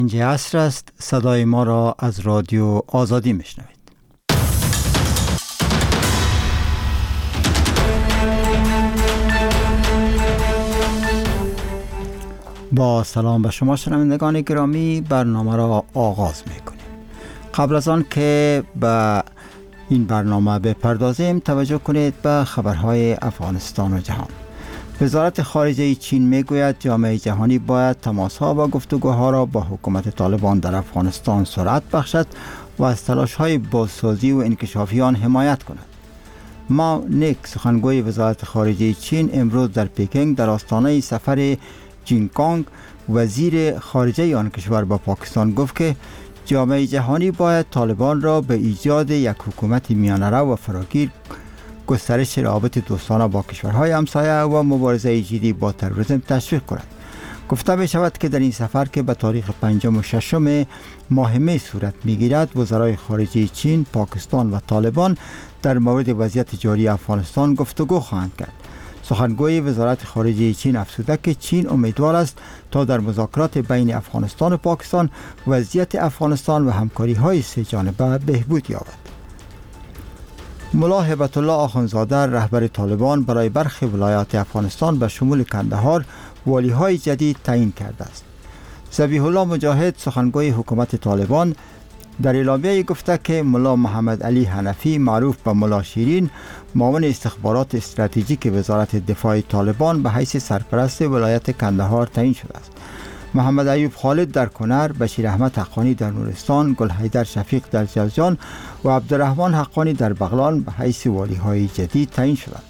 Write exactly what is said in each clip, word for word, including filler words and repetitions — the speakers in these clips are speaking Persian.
اینجا عصر است. صدای ما را از رادیو آزادی میشنوید. با سلام به شما شنوندگان گرامی، برنامه را آغاز میکنیم. قبل از آن که به این برنامه بپردازیم، توجه کنید به خبرهای افغانستان و جهان. وزارت خارجه چین میگوید جامعه جهانی باید تماس‌ها و گفتگوها را با حکومت طالبان در افغانستان سرعت بخشد و از تلاش‌های بازسازی و انکشافی آن حمایت کند. ماو نیک، سخنگوی وزارت خارجه چین، امروز در پکینگ در آستانه سفر جینکانگ وزیر خارجه آن کشور با پاکستان گفت که جامعه جهانی باید طالبان را به ایجاد یک حکومت میانه‌رو و فراگیر، گسترش روابط دوستانه با کشورهای همسایه و مبارزه جدی با تروریسم تشویق کند. گفته می شود که در این سفر که به تاریخ پنجم و ششم ماه می صورت می گیرد، وزرای خارجه چین، پاکستان و طالبان در مورد وضعیت جاری افغانستان گفتگو خواهند کرد. سخنگوی وزارت خارجه چین افزوده که چین امیدوار است تا در مذاکرات بین افغانستان و پاکستان وضعیت افغانستان و همکاری های سه جانبه بهبود یابد. ملا هبت الله آخوندزاده، رهبر طالبان، برای برخی ولایات افغانستان به شمول کندهار والی های جدید تعیین کرده است. ذبیح الله مجاهد، سخنگوی حکومت طالبان، در اعلامیه گفته که ملا محمد علی حنفی، معروف به ملا شیرین، معاون استخبارات استراتژیک وزارت دفاع طالبان، به حیث سرپرست ولایت کندهار تعیین شده است. محمد ایوب خالد در کنر، بشیر احمد حقانی در نورستان، گل حیدر شفیق در جوزجان و عبدالرحمن حقانی در بغلان به حیث والی های جدید تعیین شدند.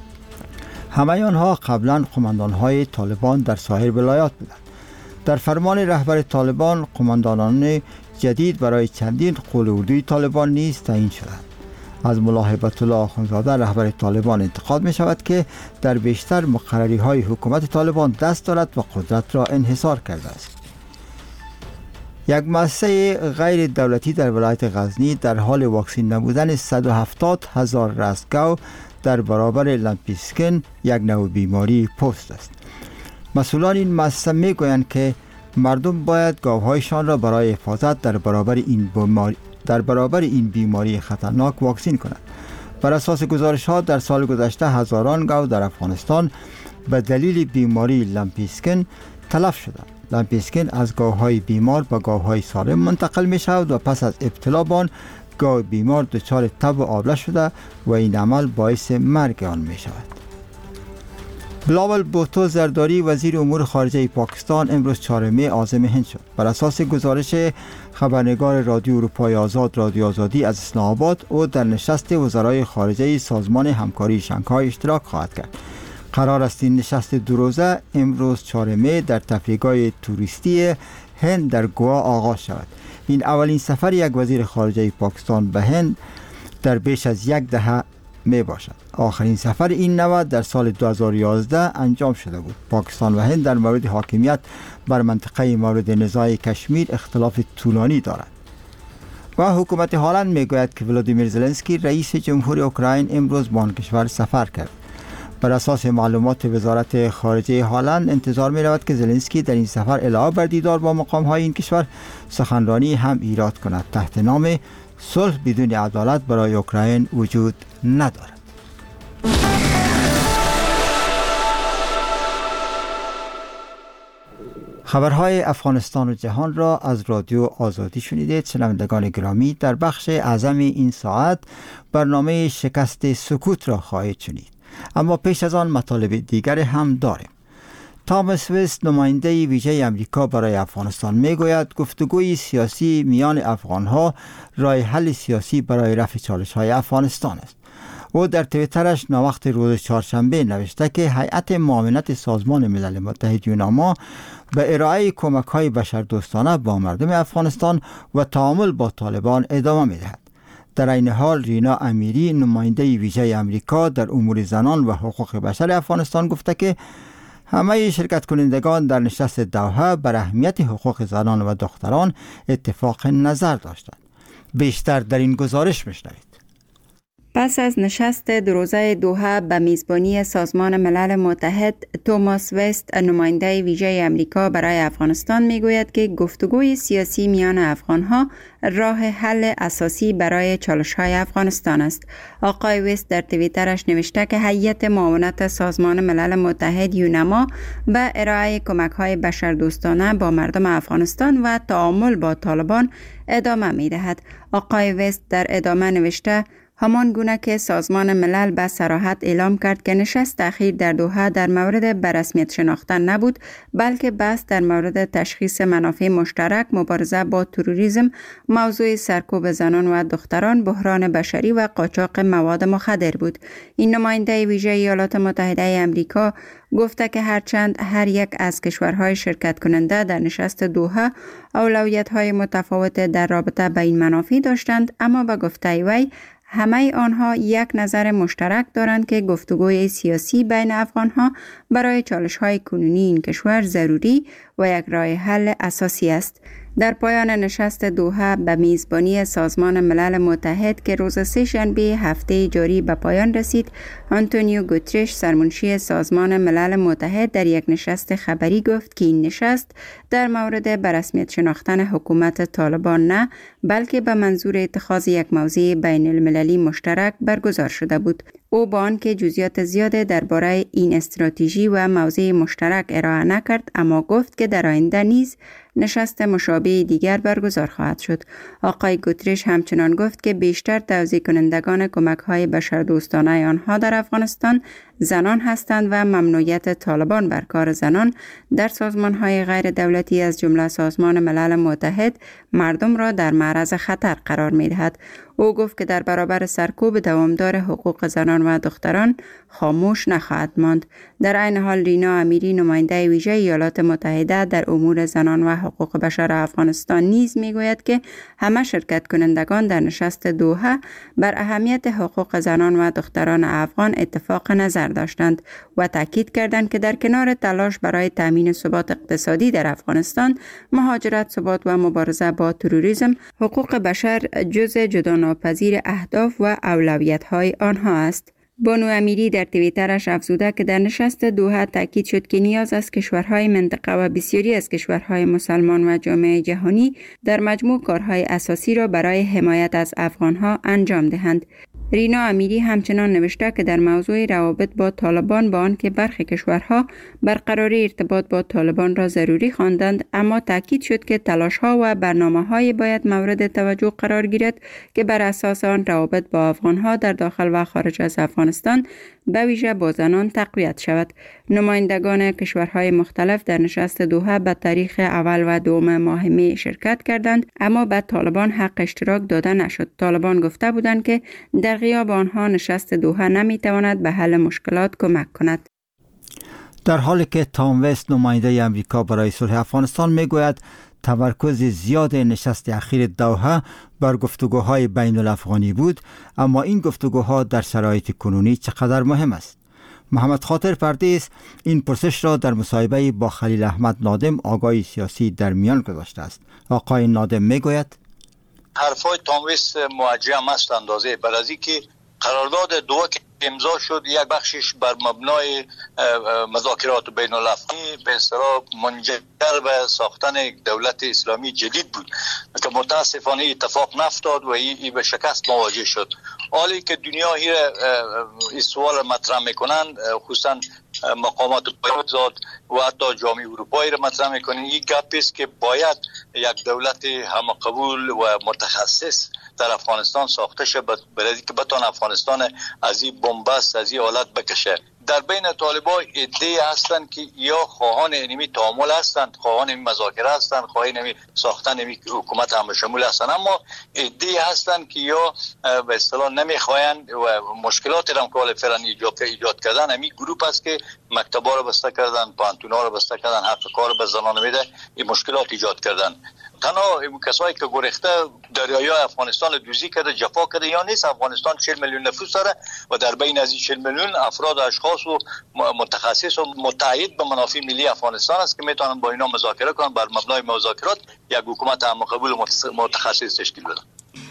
همه آنها قبلا قماندان های طالبان در سایر ولایات بودند. در فرمان رهبر طالبان، قماندانان جدید برای چندین قول اردوی طالبان نیز تعیین شدند. از ملا هبت الله آخوندزاده، رهبر طالبان، انتقاد می شود که در بیشتر مقرری های حکومت طالبان دست دارد و قدرت را انحصار کرده است. یک مؤسسه غیر دولتی در ولایت غزنی در حال واکسین نمودن صد و هفتاد هزار رستگاو در برابر لمپیسکن، یک نوع بیماری پوست است. مسئولان این مؤسسه می گویند که مردم باید گاوهایشان را برای حفاظت در برابر این بیماری در برابر این بیماری خطرناک واکسین کنند. بر اساس گزارش‌ها در سال گذشته هزاران گاو در افغانستان به دلیل بیماری لمپیسکن تلف شدند. لمپیسکن از گاوهای بیمار به گاوهای سالم منتقل می شود و پس از ابتلا به آن گاو بیمار دچار تب و آبله شده و این عمل باعث مرگ آن می شود. بلاول بوتو زرداری، وزیر امور خارجه پاکستان، امروز چهارم می عازم هند شد. بر اساس گزارش خبرنگار رادیو اروپای آزاد، رادیو آزادی از اسلام آباد، او در نشست وزرای خارجه سازمان همکاری شانگهای اشتراک خواهد کرد. قرار است این نشست دو روزه امروز چهارم می در تفریحگاه توریستی هند در گوا آغاز شود. این اولین سفر یک وزیر خارجه پاکستان به هند در بیش از یک دهه می باشد. آخرین سفر این نوع در سال دو هزار و یازده انجام شده بود. پاکستان و هند در مورد حاکمیت بر منطقه مورد نزاع کشمیر اختلاف طولانی دارند. و حکومت هلند می گوید که ولادیمیر زلنسکی، رئیس جمهوری اوکراین، امروز به آن کشور سفر کرد. بر اساس معلومات وزارت خارجه هلند، انتظار می رود که زلنسکی در این سفر علاوه بر دیدار با مقام های این کشور، سخنرانی هم ایراد کند تحت نام صلح بدون عدالت برای اوکراین وجود ندارد. خبرهای افغانستان و جهان را از رادیو آزادی شنیدید. شنوندگان گرامی، در بخش اعظم این ساعت برنامه شکست سکوت را خواهید شنید، اما پیش از آن مطالب دیگر هم داریم. تامس وست، نماینده ویژه امریکا برای افغانستان، میگوید گفتگوی سیاسی میان افغانها راه حل سیاسی برای رفع چالش‌های افغانستان است. او در توییترش ناوقت روز چهارشنبه نوشته که هیئت معاونت سازمان ملل متحد یوناما به ارائه کمک‌های بشردوستانه با مردم افغانستان و تعامل با طالبان ادامه می‌دهد. در این حال رینا امیری، نماینده ویژه امریکا در امور زنان و حقوق بشر افغانستان، گفته که همه شرکت کنندگان در نشست دوحه بر اهمیت حقوق زنان و دختران اتفاق نظر داشتند. بیشتر در این گزارش میشنوید. پس از نشست دو روزه دوحه به میزبانی سازمان ملل متحد، توماس وست، نماینده ویژه امریکا برای افغانستان میگوید که گفتگوی سیاسی میان افغانها راه حل اساسی برای چالش‌های افغانستان است. آقای وست در توییترش نوشته که هیئت معاونت سازمان ملل متحد یونما به ارائه کمک‌های بشردوستانه با مردم افغانستان و تعامل با طالبان ادامه می‌دهد. آقای وست در ادامه نوشته: همان گونه که سازمان ملل به صراحت اعلام کرد که نشست اخیر در دوحه در مورد به رسمیت شناختن نبود، بلکه بحث در مورد تشخیص منافع مشترک، مبارزه با تروریسم، موضوع سرکوب زنان و دختران، بحران بشری و قاچاق مواد مخدر بود. این نماینده ویژه ایالات متحده آمریکا گفته که هرچند هر یک از کشورهای شرکت کننده در نشست دوحه اولویت‌های متفاوت در رابطه با این منافع داشتند، اما به گفته وی همه آنها یک نظر مشترک دارند که گفتگوی سیاسی بین افغانها برای چالش‌های کنونی این کشور ضروری و یک راه حل اساسی است. در پایان نشست دوحه به میزبانی سازمان ملل متحد که روز سه شنبه هفته جاری به پایان رسید، آنتونیو گوترش، سرمنشی سازمان ملل متحد، در یک نشست خبری گفت که این نشست در مورد به رسمیت شناختن حکومت طالبان نه، بلکه به منظور اتخاذ یک موضوع بین المللی مشترک برگزار شده بود. او با آنکه جزئیات زیاده درباره این استراتژی و موضوع مشترک ارائه نکرد، اما گفت که در آینده نیز نشست مشابه دیگر برگزار خواهد شد. آقای گوترش همچنان گفت که بیشتر توزیع کنندگان کمک‌های بشردوستانه آنها در افغانستان زنان هستند و ممنوعیت طالبان بر کار زنان در سازمان‌های غیر دولتی از جمله سازمان ملل متحد مردم را در معرض خطر قرار می‌دهد. او گفت که در برابر سرکوب دوامدار حقوق زنان و دختران خاموش نخواهد ماند. در عین حال رینا امیری، نماینده ویژه ایالات متحده در امور زنان و حقوق بشر افغانستان نیز میگوید که همه شرکت کنندگان در نشست دوحه بر اهمیت حقوق زنان و دختران افغان اتفاق نظر داشتند و تاکید کردند که در کنار تلاش برای تامین ثبات اقتصادی در افغانستان، مهاجرت، ثبات و مبارزه با تروریسم، حقوق بشر جزء جداناپذیر اهداف و اولویت‌های آنها است. بانو امیری در توییترش افزوده که در نشست دوحه تاکید شد که نیاز است کشورهای منطقه و بسیاری از کشورهای مسلمان و جامعه جهانی در مجموع کارهای اساسی را برای حمایت از افغانها انجام دهند. رینا امیری همچنان نوشته که در موضوع روابط با طالبان، با آنکه برخی کشورها برقراری ارتباط با طالبان را ضروری خواندند، اما تاکید شد که تلاش‌ها و برنامه‌های باید مورد توجه قرار گیرد که بر اساس آن روابط با افغانها در داخل و خارج از افغانستان به ویژه با زنان تقویت شود. نمایندگان کشورهای مختلف در نشست دوحه به تاریخ اول و دوم ماه می شرکت کردند، اما به طالبان حق اشتراک داده نشد. طالبان گفته بودند که در غیاب آنها نشست دوحه نمیتواند به حل مشکلات کمک کند. در حالی که تام وست، نماینده امریکا برای صلح افغانستان، میگوید تمرکز زیاد نشست اخیر دوحه بر گفتگوهای بین الافغانی بود، اما این گفتگوها در شرایط کنونی چقدر مهم است. محمد خاطر پردیس این پرسش را در مصاحبه با خلیل احمد نادم، آگاهی سیاسی، در میان گذاشته است. آقای نادم میگوید حرفای تام وست موجه است اندازه بر از اینکه قرارداد دوحه که امضا شد یک بخشش بر مبنای مذاکرات بین الافغانی به اصطلاح منجر به ساختن دولت اسلامی جدید بود که متاسفانه اتفاق نفتاد و این به شکست مواجه شد. حالی که دنیا این سوال مطرح میکنن، خصوصا مقامات بایزاد و حتی جامعه اروپایی را مطرح میکنن، این گپ است که باید یک دولت همقبول و متخصص در افغانستان ساخته شد برای که بتوان افغانستان از این بنبست، از این حالت بکشه. در بین طالبان ایده هستند که یا خواهان اینمی تعامل هستند، خواهان اینمی مذاکره هستند، خواهان اینمی ساختن اینمی حکومت همه شمول هستند، اما ایده هستند که یا به اصطلاح نمیخواین و مشکلات را که فعلا ایجاد ایجاد کردن. همین گروه است که مکتبا رو بسته کردن، پانتونا رو بسته کردن، حق کار به زنان میده، این مشکلات ایجاد کردن. تنها کسایی که گریخته دریای افغانستان دوزی کرده، جفا کرده یا نیست. افغانستان چهل میلیون نفوس داره و در بین از این چهل میلیون افراد و اشخاص و متخصص و متعهد به منافع ملی افغانستان است که میتونن با اینا مذاکره کنن، بر مبنای مذاکرات یک حکومت همقبول و متخصص تشکیل بدن.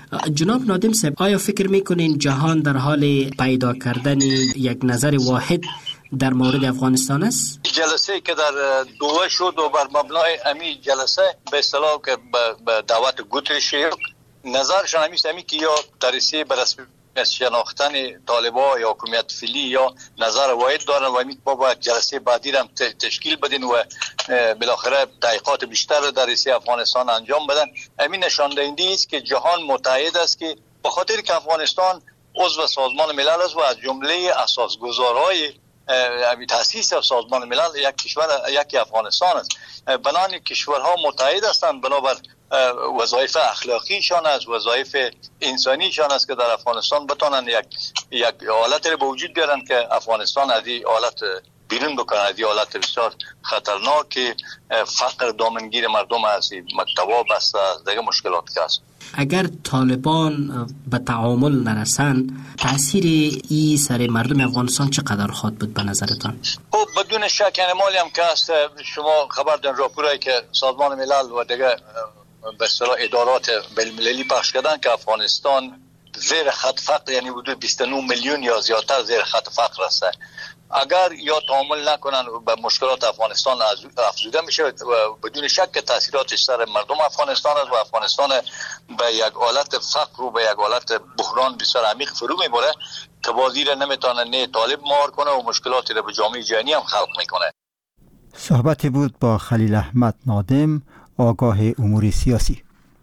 جناب نادم صاحب، آیا فکر میکنین جهان در حال پیدا کردن یک نظر واحد در مورد افغانستان است؟ جلسه که در دوحه شد و بر مبنای امی جلسه به اصطلاح که به دعوت گوترش نظرشان همیست همی که یا ترسیه به رسمی شناختن طالبان یا حکومت فعلی یا نظر واحد دارن و همی ما باید جلسه بعدی هم تشکیل بدین و بالاخره تحقیقات بیشتر در رسیه افغانستان انجام بدن. همین نشان دهنده است که جهان متحد است که به خاطر که افغانستان عضو سازمان ملل است و از جمله اساسگزارهای تاسیس سازمان ملل یک کشور یکی افغانستان است. بنان کشورها متحد هستند بنابر وظایف اخلاقیشان است، وظایف انسانیشان است که در افغانستان بتونن یک یک حالت رو به وجود بیارن که افغانستان از این حالت بیرون بکنه، از این حالت بسیار خطرناک که فقر دامنگیر مردم است، مکتبا بسته است، دیگه مشکلات که است. اگر طالبان به تعامل نرسند تاثیر ای سر مردم افغانستان چقدر خواهد بود به نظرتان؟ خب بدون شک یعنی مالی هم که است، شما خبر دارین راپورایی که سازمان ملل و دیگه به اصطلاح ادارات بین‌المللی پخش کردن که افغانستان زیر خط فقر یعنی حدود بیست و نه میلیون یا زیادتر زیر خط فقر است. اگر یا تعامل نکنن به مشکلات افغانستان افزوده میشه و بدون شک که تاثیراتش سر مردم افغانستان است و افغانستان به یک حالت فقر و به یک حالت بحران بسیار عمیق فرو میبره که بازی را نمیتونه نه طالب مهار کنه و مشکلاتی را به جامعه جهانی هم خلق میکنه. صحبتی بود با خلیل احمد نادم، آگاه امور سیاسی.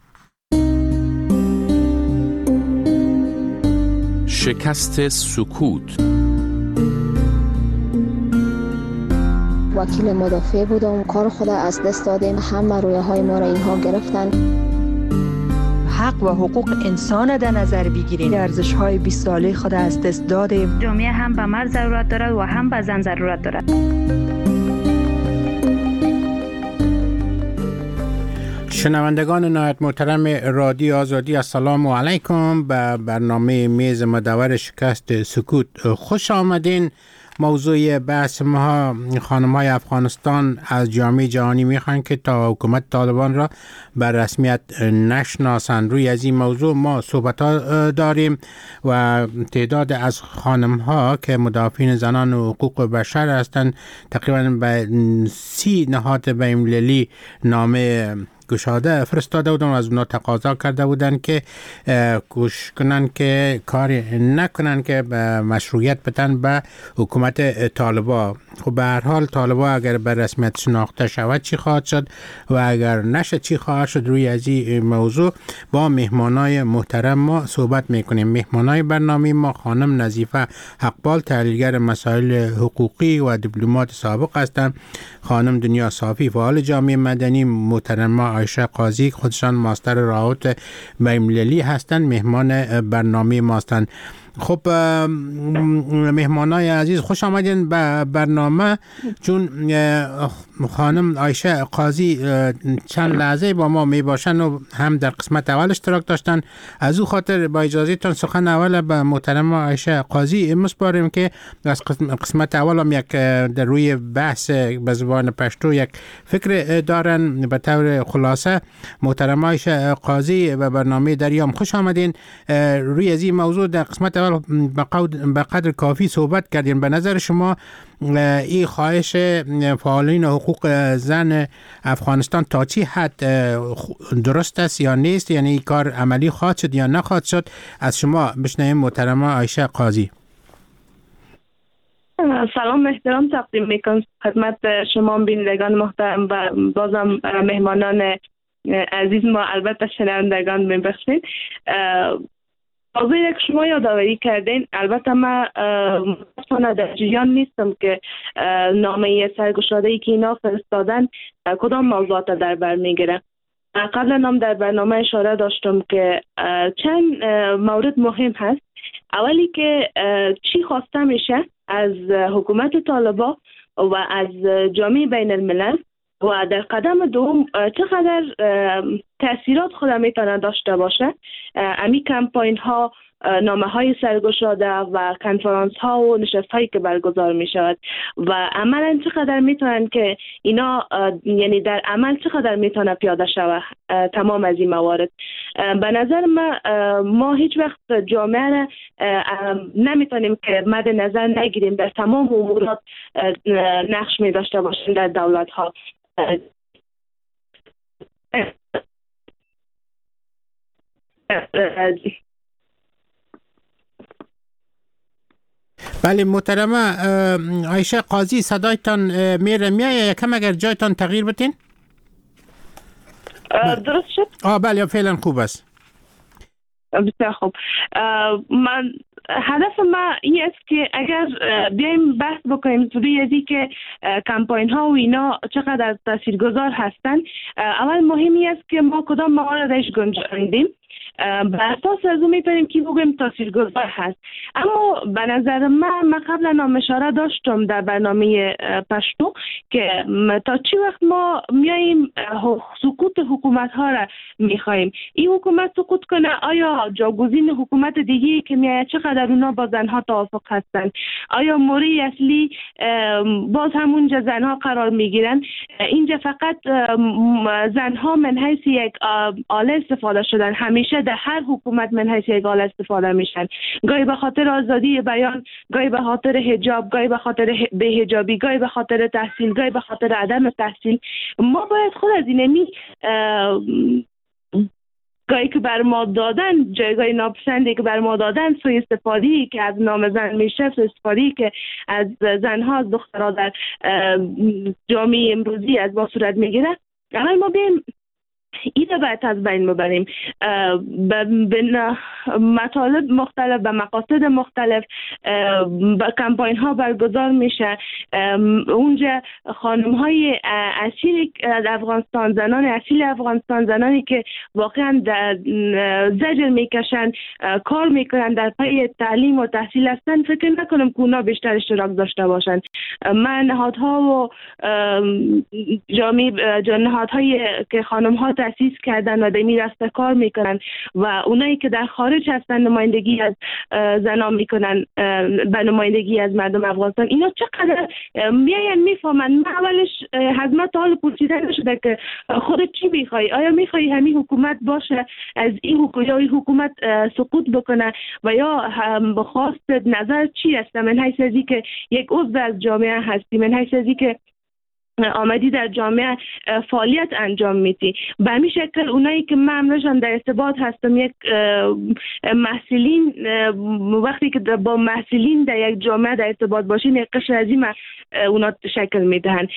شکست سکوت. وکیل مدافع بودم، کار خود از دست دادیم، همه رویه های ما را اینها گرفتن. حق و حقوق انسان در نظر بگیریم، ارزش های بیست ساله خود از دست دادیم. جامعه هم به مرد ضرورت دارد و هم به زن ضرورت دارد. شنوندگان نهایت محترم رادیو آزادی، السلام علیکم. به برنامه میز مدور شکست سکوت خوش آمدین. موضوع بحث ما خانم های افغانستان از جامعه جهانی میخوان که تا حکومت طالبان را بر رسمیت نشناسند. روی از این موضوع ما صحبت ها داریم و تعداد از خانم ها که مدافعین زنان و حقوق بشر هستند تقریبا به سی نهاد بین‌المللی نامه گشاده فرستاده بودن و از اونا تقاضا کرده بودن که کوشش کنن که کاری نکنن که به مشروعیت بدن به حکومت طالبا. خب به هر حال طالبا اگر به رسمیت شناخته شود چی خواهد شد و اگر نشه چی خواهد شد؟ روی از این موضوع با مهمانای محترم ما صحبت میکنیم. مهمانای برنامه ما خانم نظیفه حقبال، تحلیلگر مسائل حقوقی و دیپلمات سابق هستند. خانم دنیا صافی، فعال جامعه مدنی. محترمه عایشه قاضی، خودشان ماستر روابط بین‌المللی هستند، مهمان برنامه ما هستند. خب مهمانای عزیز خوش آمدین به برنامه. چون خانم عایشه قاضی چند لحظه با ما می باشن و هم در قسمت اول اشتراک داشتن، از او خاطر با اجازهتون سخن اول به محترم عایشه قاضی مسپاریم که از قسمت اول هم یک در روی بحث به زبان پشتو یک فکر دارن. به طور خلاصه محترم عایشه قاضی به برنامه دریام خوش آمدین. روی از این موضوع در قسمت اول به قدر کافی صحبت کردیم. به نظر شما این خواهش فعالین حقوق زن افغانستان تا چی حد درست است یا نیست؟ یعنی این کار عملی خواهد شد یا نخواهد شد؟ از شما بشنویم محترمه عایشه قاضی. سلام احترام تقدیم میکنم خدمت شما بینندگان محترم و بازم مهمانان عزیز ما، البته شنوندگان میبخشید. موضوعی که شما یادآوری کردین، البته من متاسفانه در جریان نیستم که نامه سرگشاده‌ای که اینا فرستادن کدام موضوعات در بر میگیره. قبلا هم در برنامه اشاره داشتم که چند مورد مهم هست. اولی که چی خواسته میشه از حکومت طالبان و از جامعه بین الملل، و در قدم دوم چقدر تاثیرات خود میتونه داشته باشه. امی کمپاین ها، نامه های سرگشاده و کنفرانس ها و نشست هایی که برگزار می شود و عملا چقدر میتونن که اینا، یعنی در عمل چقدر میتونه پیاده شود تمام از این موارد. به نظر ما ما هیچ وقت جامعه را نمیتونیم که مد نظر نگیریم، در تمام امورات نقش می داشته باشیم در دولت ها. بله محترمه عایشه قاضی، صدایتان میره میایه، یکم اگر جایتان تغییر بتین. درست شد؟ آه بله فعلا خوب است. بسیار خوب. من هدف ما این است که اگر بیایم بحث بکنیم روی ازی که کمپاین ها و اینا چقدر تاثیرگذار هستند، اول مهمی است که ما کدام مواردش گنجاندیم. به اساس از اون میتونیم که بگویم تاثیرگذار هست. اما به نظر من من قبلا هم اشاره داشتم در برنامه پشتو که تا چی وقت ما میاییم سقوط حکومت ها را میخوایم. این حکومت سقوط کنه، آیا جاگزین حکومت دیگه که میاد چقدر اونا با زنها توافق هستند؟ آیا موری اصلی باز همونجا زنها قرار میگیرن؟ اینجا فقط زنها من حیث یک آله استفاده شدن، همیشه در هر حکومت من حیث یک آله استفاده میشن، گاهی به خاطر آزادی بیان، گاهی به خاطر حجاب، گاهی به خاطر بی‌حجابی، گاهی به خاطر تحصیل، گاهی به خاطر عدم تحصیل. ما باید خود از اینمی گاهی که بر ما دادن، جایگاه ناپسندی که بر ما دادن، سوء استفاده‌ای که از نام زن میشه، سوء استفاده‌ای که از زنها، از دخترها در جامعه امروزی از ما صورت میگیره، اما ما بیم ایده باید از بین ببریم. به مطالب مختلف، به مقاصد مختلف با کمپاین ها برگزار میشه. اونجا خانم های اصیل افغانستان، زنان اصیل افغانستان، زنانی که واقعا زجر میکشن، کار میکنن، در پی تعلیم و تحصیل هستن، فکر نکنم که اونا بیشتر اشتراک داشته باشن. من نهادها و جامعه نهادهایی که خانم ها تأسیس کردن و دمی راسته کار میکنن و اونایی که در خارج هستن نمایندگی از زنان میکنن به نمایندگی از مردم افغانستان، اینا چقدر میاین میفهمن. من اولش حزمت حال پرسیده نشده که خودت چی میخوای؟ آیا میخوای همین حکومت باشه، از این حکومت یا این حکومت سقوط بکنه و یا خواست نظر چی هست؟ من حیث ازی که یک عضو از جامعه هستی، من حیث ازی که آمدی در جامعه فعالیت انجام میدی، به همین شکل اونایی که من همشان در ارتباط هستم، یک محصلین، وقتی که با محصلین در یک جامعه در ارتباط باشین، یک قشر از این اونا شکل میدهن.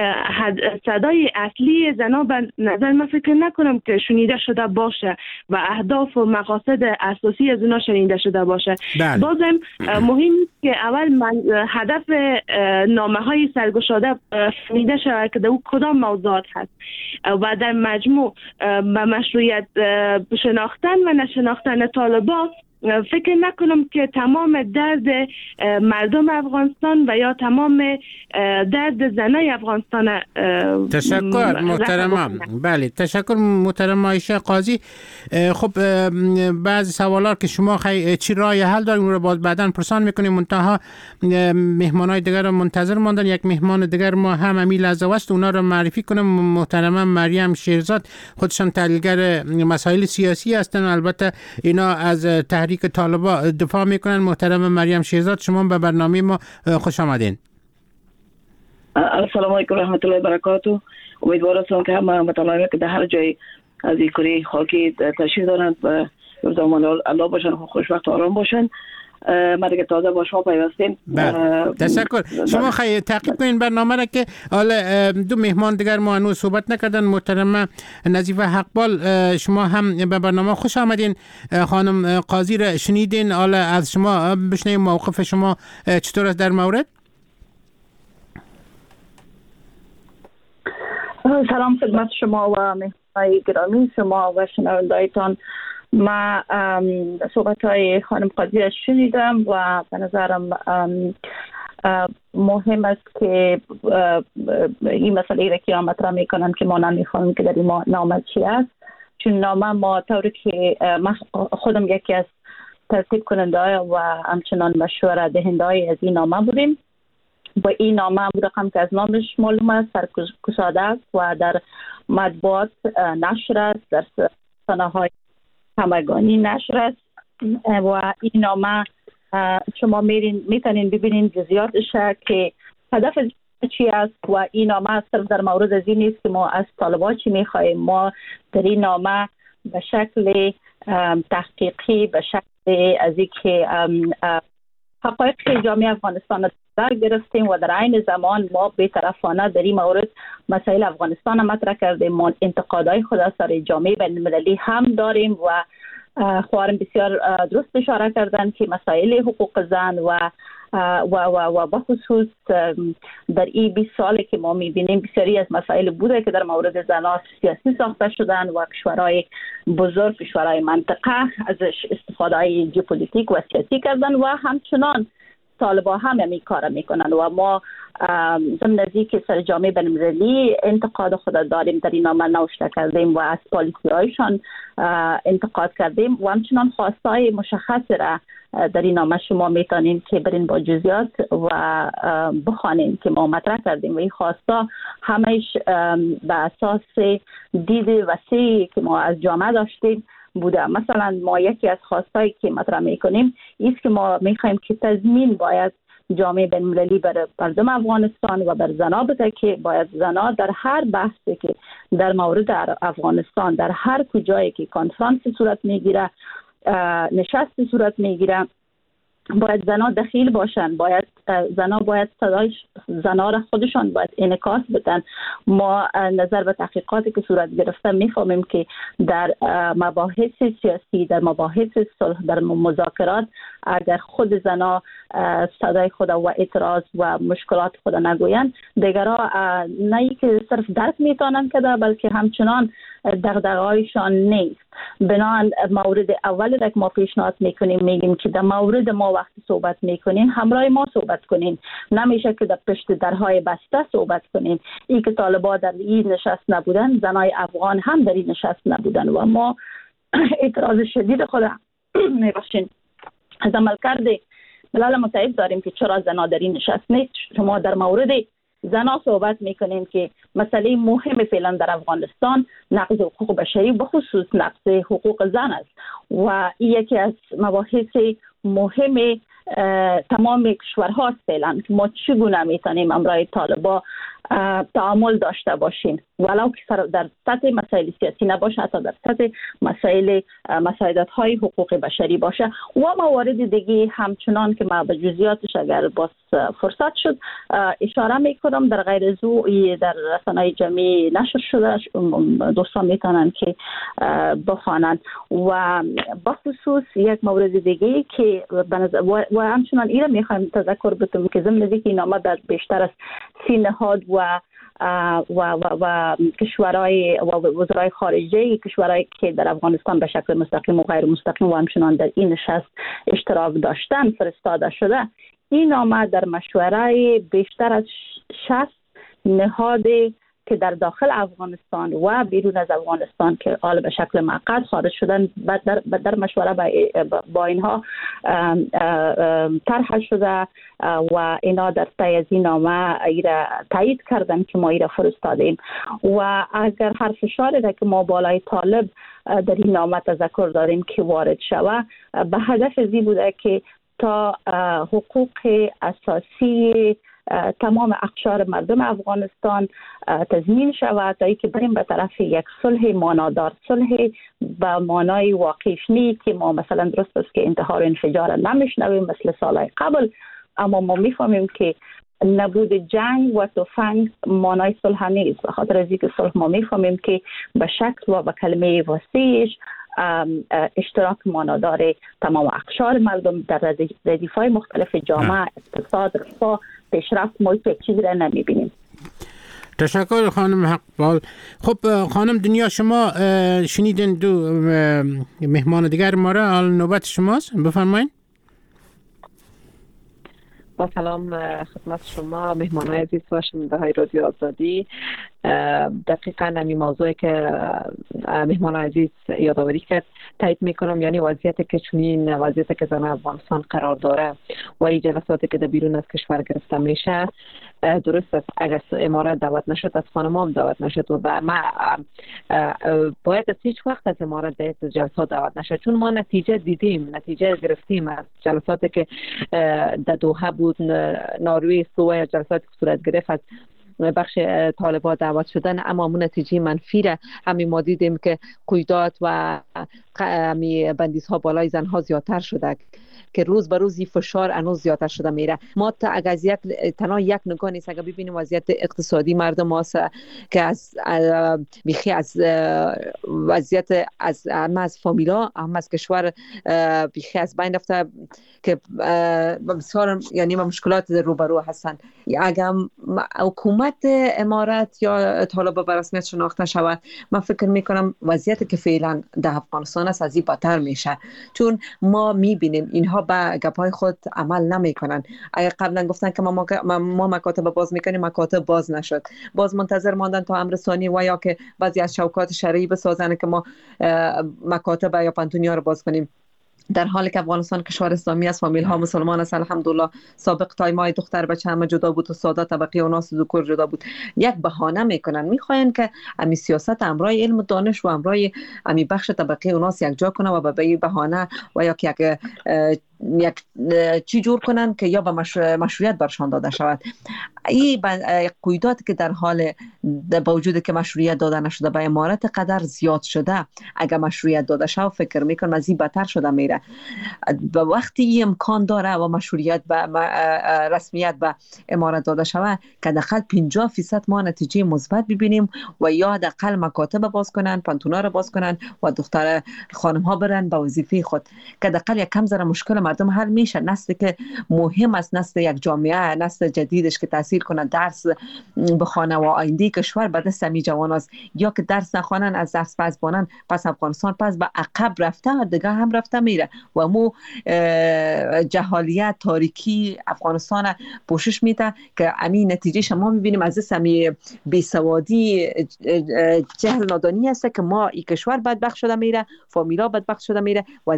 صدای اصلی زنا به نظر من فکر نکنم که شنیده شده باشه و اهداف و مقاصد اساسی از اونا شنیده شده باشه. بله. بازم مهم که اول من هدف نامه های سرگشاده شنیده شود که در او کدام موضوعات هست و در مجموع به مشروعیت شناختن و نشناختن طالبان فکر نکنم که تمام درد مردم افغانستان و یا تمام درد زنای افغانستان. تشکر محترم. بله تشکر محترم عایشه قاضی. خب بعضی سوالات که شما خی... چی راه حل داریم رو باز بعداً پرسان میکنیم. منتها مهمانای دیگر رو منتظر ماندن. یک مهمان دیگر ما هم همین لحظه است، اونا رو معرفی کنم. محترم مریم شیرزاد، خودشان تحلیلگر مسائل سیاسی هستن، البته اینا از تحریک طالبان دفاع میکنن. محترم مریم شیرزاد، شما به برنامه ما خوش آمدین. السلام علیکم و رحمت الله و برکاته. امیدوارم که همه مطالعه که در هر جای از این کره خاکی تشریف دارند و روزمان الله باشن، خوشبخت و آرام باشن. ما دیگه تازه با شما پیوستیم. تشکر. شما خیلی تعقیب کنین برنامه را که حالا دو مهمان دیگر ما هنوز صحبت نکردن. محترم نظیفه حقبال، شما هم به برنامه خوش آمدین. خانم قاضی را شنیدین، حالا از شما بشنویم موقف شما چطور است در مورد. سلام خدمت شما و مهمانای گرامی شما و شنوندایتان. ما صحبت های خانم قاضی را شنیدم و به نظرم مهم است که این مسئله را که مطرح میکنم که ما نمیخوایم که در این نامه چی است، چون نامه ما طوری که من خودم یکی از ترتیب کننده های و همچنان مشوره دهنده های از این نامه بودیم. با این نامه هم رقم که از نامش معلوم است سرگشاده است و در مطبوعات نشر است، در رسانه های همگانی نشر است و این نامه شما میرین میتونین ببینین جزئیاتش که هدف چی است و این نامه صرف در مورد از این نیست که ما از طالبان چی میخواهیم. ما در این نامه به شکل تحقیقی به شکل از اینکه حقایق جامعه افغانستان در گرفتیم و در عین زمان ما بی‌طرفانه در این مورد مسائل افغانستان مطرح کردیم. ما انتقادهای خود از سر جامعه بین المللی هم داریم و خواهرم بسیار درست اشاره کردن که مسائل حقوق زن و و و و بخصوص در این بیست سالی که ما میبینیم بسیاری از مسائل بوده که در مورد زنان سیاسی ساخته شدن و کشورهای بزرگ، کشورهای منطقه ازش استفاده ژئوپلیتیک و سیاسی کردن و همچنان طالبان هم همین کار میکنن و ما ضمن نزدیک سر جامعه بین‌المللی انتقاد خود داریم. در این نامه نوشته کردیم و از پالیسی هایشان انتقاد کردیم و همچنان خواستای مشخص را در این نامه شما میتونین که برین با جزئیات و بخوانین که ما مطرح کردیم و این خواستا همش به اساس دید وسیعی که ما از جامعه داشتیم بوده. مثلا ما یکی از خواستایی که مطرح میکنیم است که ما میخوایم که تضمین باید جامعه بین‌المللی بر مردم افغانستان و بر زنا بده که باید زنا در هر بحثی که در مورد افغانستان در هر کجایی که کنفرانس صورت میگیره، نشست صورت میگیره، باید زنا دخیل باشن، باید زنا باید صدای زنا را خودشان باید انعکاس بدن. ما نظر به تحقیقاتی که صورت گرفته میفهمیم که در مباحث سیاسی، در مباحث صلح، در مذاکرات اگر خود زنا صدای خود و اعتراض و مشکلات خود نگویند، دیگرها نه ای که صرف درک میتونن کده بلکه همچنان دغدغه‌هایشان نیست. بنابراین مورد اولی که ما پیشنهاد میکنیم میگیم که در مورد ما وقتی صحبت میکنین همراه ما صحبت کنین، نمیشه که در پشت درهای بسته صحبت کنین. این که طالبان در این نشست نبودن، زنای افغان هم در این نشست نبودن و ما اعتراض شدید خود میبخشین از عمل کرده ملل متحد داریم که چرا زنا در این نشست نیست. شما در مورد زنا صحبت میکنین که مسئله مهم فعلا در افغانستان نقض حقوق بشری بخصوص نقض حقوق زن است و یکی از مباحث مهم تمام کشورها است فعلا که ما چگونه میتونیم امرای طالبان تعامل داشته باشیم، ولو که در سطح مسائل سیاسی نباشه، حتی در سطح مسائل مساعدت های حقوق بشری باشه و موارد دیگه همچنان که ما به جزئیاتش اگر باز فرصت شد اشاره میکنم. در غیر از او در رسانه‌های جمعی نشر شده، دوستان میتونن که بخوانند و بخصوص یک مورد دیگه که و همچنان این را میخوایم تذکر بدم که ضمن اینکه این نامه در بیشتر از سی نهاد و و و و کشورهای و وزرای خارجه کشورهایی که در افغانستان به شکل مستقیم و غیر مستقیم و همچنان در این نشست اشتراک داشتن فرستاده شده. این نامه در مشوره بیشتر از شصت نهاد که در داخل افغانستان و بیرون از افغانستان که حالا به شکل معقد خارج شدن در, در مشوره با اینها طرح شده و اینا در تای از این نامه ایره تایید کردن که ما ایره فرستادیم و اگر هر فشاری را که ما بالای طالب در این نامه تذکر داریم که وارد شوه به هدف ازی بوده که تا حقوق اساسی تمام اقشار مردم افغانستان تضمین شود تا اینکه بریم به طرف یک صلح معنادار، صلح به معنای واقعی که ما مثلا درست است که انتحار و انفجار نمیشنویم مثل سالهای قبل، اما ما میفهمیم که نبود جنگ و تفنگ معنای صلح نیست. به خاطر از اینکه صلح ما میفهمیم که به شکل و به کلمه وسیعش اشتراک معنادار تمام اقشار مردم در ردیف‌های مختلف جامعه، اقتصاد، رفاه، پیشرفت، ما یک چیزی را نمیبینیم. تشکر خانم حقبال. خب خانم دنیا، شما شنیدین دو مهمان دیگر ما را، حال نوبت شماست، بفرمایید. با سلام خدمت شما مهمانای عزیز و شنونده های رادیو آزادی. دقیقاً همین موضوعی که مهمان عزیز یادآوری کرد تایید میکنم، یعنی وضعیتی که چنین وضعیتی که زن افغانستان قرار داره و این جلساتی که در بیرون از کشور گرفته میشه درست است. اگر امارات دعوت نشد از خانم هم دعوت نشد و ما باید از هیچ وقت از امارات در جلسات دعوت نشد، چون ما نتیجه دیدیم، نتیجه گرفتیم از جلساتی که در دوحه بود، نروژ، سوئد، جلساتی که صورت گرفت از بخش طالبان دعوت شدن، اما همون نتیجه منفی را همین ما دیدیم که قیودات و همین بندیزها بالای زنها زیادتر شده که روز به روز فشار انو زیادتر شده میره. ما تا اگر از یک تنها یک نگاه نیست، اگر ببینیم وضعیت اقتصادی مردم هاست که از میخی از وضعیت از هم از فامیلا هم از کشور بیخی از بین رفته که بسیار یعنی مشکلات روبرو هستند. اگر حکومت امارات یا طالب به رسمیت شناخته شود، من فکر میکنم وضعیتی که فعلا در افغانستان است از این بدتر میشه، چون ما میبینیم اینها با گپای خود عمل نمیکنن. اگر قبلا گفتن که ما ما مکاتب باز میکنیم، مکاتب باز نشد، باز منتظر ماندن تا امر ثانی و یا که بعضی از شوکات شرعی بسازن که ما مکاتب یا پانتونیا رو باز کنیم، در حالی که افغانستان کشور اسلامی است، فامیل ها مسلمان است الحمدلله. سابق تایمای دختر بچه همه جدا بود و ساده طبقه و ناس ذکور جدا بود. یک بهانه میکنن، میخواین که امی سیاست امرای علم و دانش و امرای امی بخش طبقه و ناس یک جا کنه و به این بهانه و یا یک یک چی جور کنن که یا به مشروعیت برشان داده شود. این قیوداتی که در حال با وجود که مشروعیت داده نشده به امارات قدر زیاد شده، اگر مشروعیت داده شود فکر میکنم از این بدتر شده میره. به وقتی امکان داره و مشروعیت به رسمیت به امارات داده شود که داخل پنجاه فیصد ما نتیجه مثبت ببینیم و یا داخل مکاتب باز کنن، پانتونا رو باز کنن و دختر خانم ها برن به وظیفه خود، که داخل یک کم ذره مشکل مردم حل میشه. نسل که مهم است، نسل یک جامعه، نسل جدیدش که تحصیل کنه، درس بخونه و آینده کشور به دست می جوان است، یا که درس نخوانن از درس پس بانن، پس افغانستان پس به عقب رفته و دیگه هم رفته میره و مو جهالیت تاریکی افغانستان پوشش میده که همین نتیجه شما میبینیم از سمی بیسوادی جهل نادانی است که ما این کشور بدبخت شده میره، فامیلا بدبخت شده میره و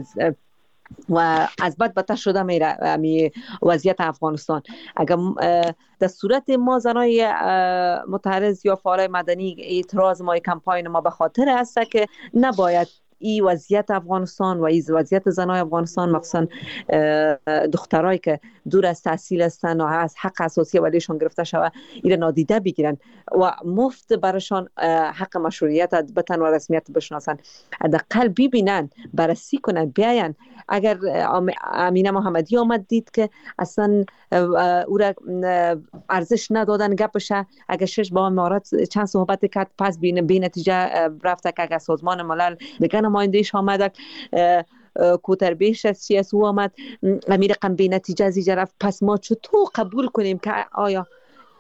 و از بد بدتر شده میره امی وضعیت افغانستان. اگر در صورت ما زنای متحرز یا فعال مدنی اعتراض ما کمپاین ما به خاطر است که نباید این وضعیت افغانستان و این وضعیت زنای افغانستان مخصوصا دخترایی که دور از تحصیل هستند و از حق اساسی ولیشون گرفته شود این نادیده بگیرن و مفت برشان حق مشروعیت بتن و رسمیت بشناسن. حداقل ببینن، بررسی کنن، بیاین. اگر امینه محمدی آمد دید که اصلا او را ارزش ندادن گپشه، اگر شش با امارات چند صحبت کرد پس بین بی نتیجه رفته که اگر سازمان ملل دیگه نمایندهش آمده کوتر بیش از سی اس او آمد امیر رقم بی نتیجه از اینجا رفت، پس ما چطور قبول کنیم که آیا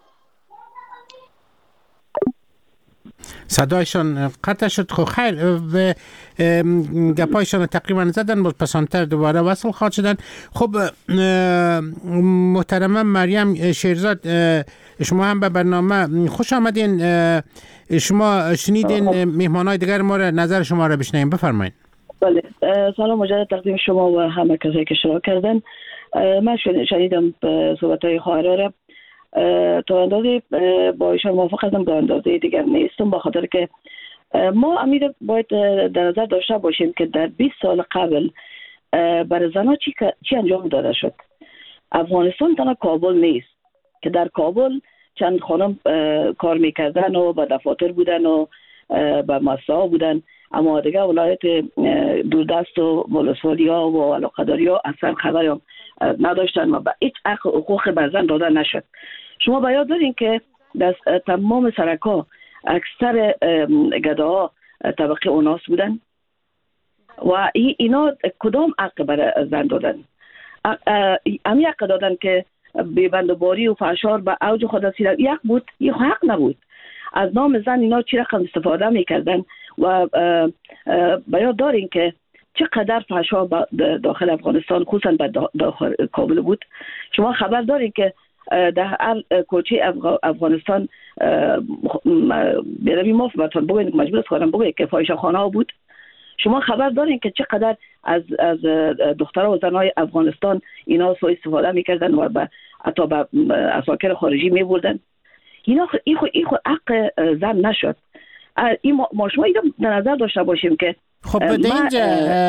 صدایشان قطع شد؟ خب خیر و گپایشان تقریبا زدن باز پسانتر دوباره وصل خواهد شدن. خب محترمه مریم شیرزاد، شما هم به برنامه خوش آمدین. شما شنیدین مهمانای دیگر ما را، نظر شما را بشنویم، بفرمایید. بله، سلام مجدد تقدیم شما و همه کسایی که شرکت کردن. من شنیدم صحبت‌های خواهرا را، تا اندازه با ایشان موافق هستم، تا اندازه دیگر نیستم، به خاطر که ما امیر باید در نظر داشته باشیم که در بیست سال قبل برای زنها چی چی انجام داده شد. افغانستان تنها کابل نیست که در کابل چند خانم کار میکردن و به دفاتر بودن و به مساحه بودن، اما دیگه ولایت دوردست و ولسوالی ها و علاقه‌داری ها اصلا خبری هم نداشتن و به هیچ حقوق بر زن داده نشد. شما به یاد دارین که در تمام سرک‌ها اکثر گداها طبقه اوناس بودن و اینا کدام حق برای زن دادن؟ امی حق دادن که بیبندوباری و فحشار به اوج خود رسیدن، یک بود، یک حق نبود. از نام زن اینا چی رقم استفاده میکردن و به یاد دارین که چقدر فحشا داخل افغانستان خصوصا به داخل کابل بود. شما خبر دارین که در هر کوچه افغانستان بیروی ما باتون بگوید مجبور است خودم بگوید که فاحشه‌خانه ها بود. شما خبر دارین که چقدر از از دخترها و زنهای افغانستان اینا سوء استفاده میکردن و به حتی به اساکر خارجی میبردن. اینا این خو این خو حق زن نشد. این ما شما اینو در نظر داشته باشیم که خب به اینجا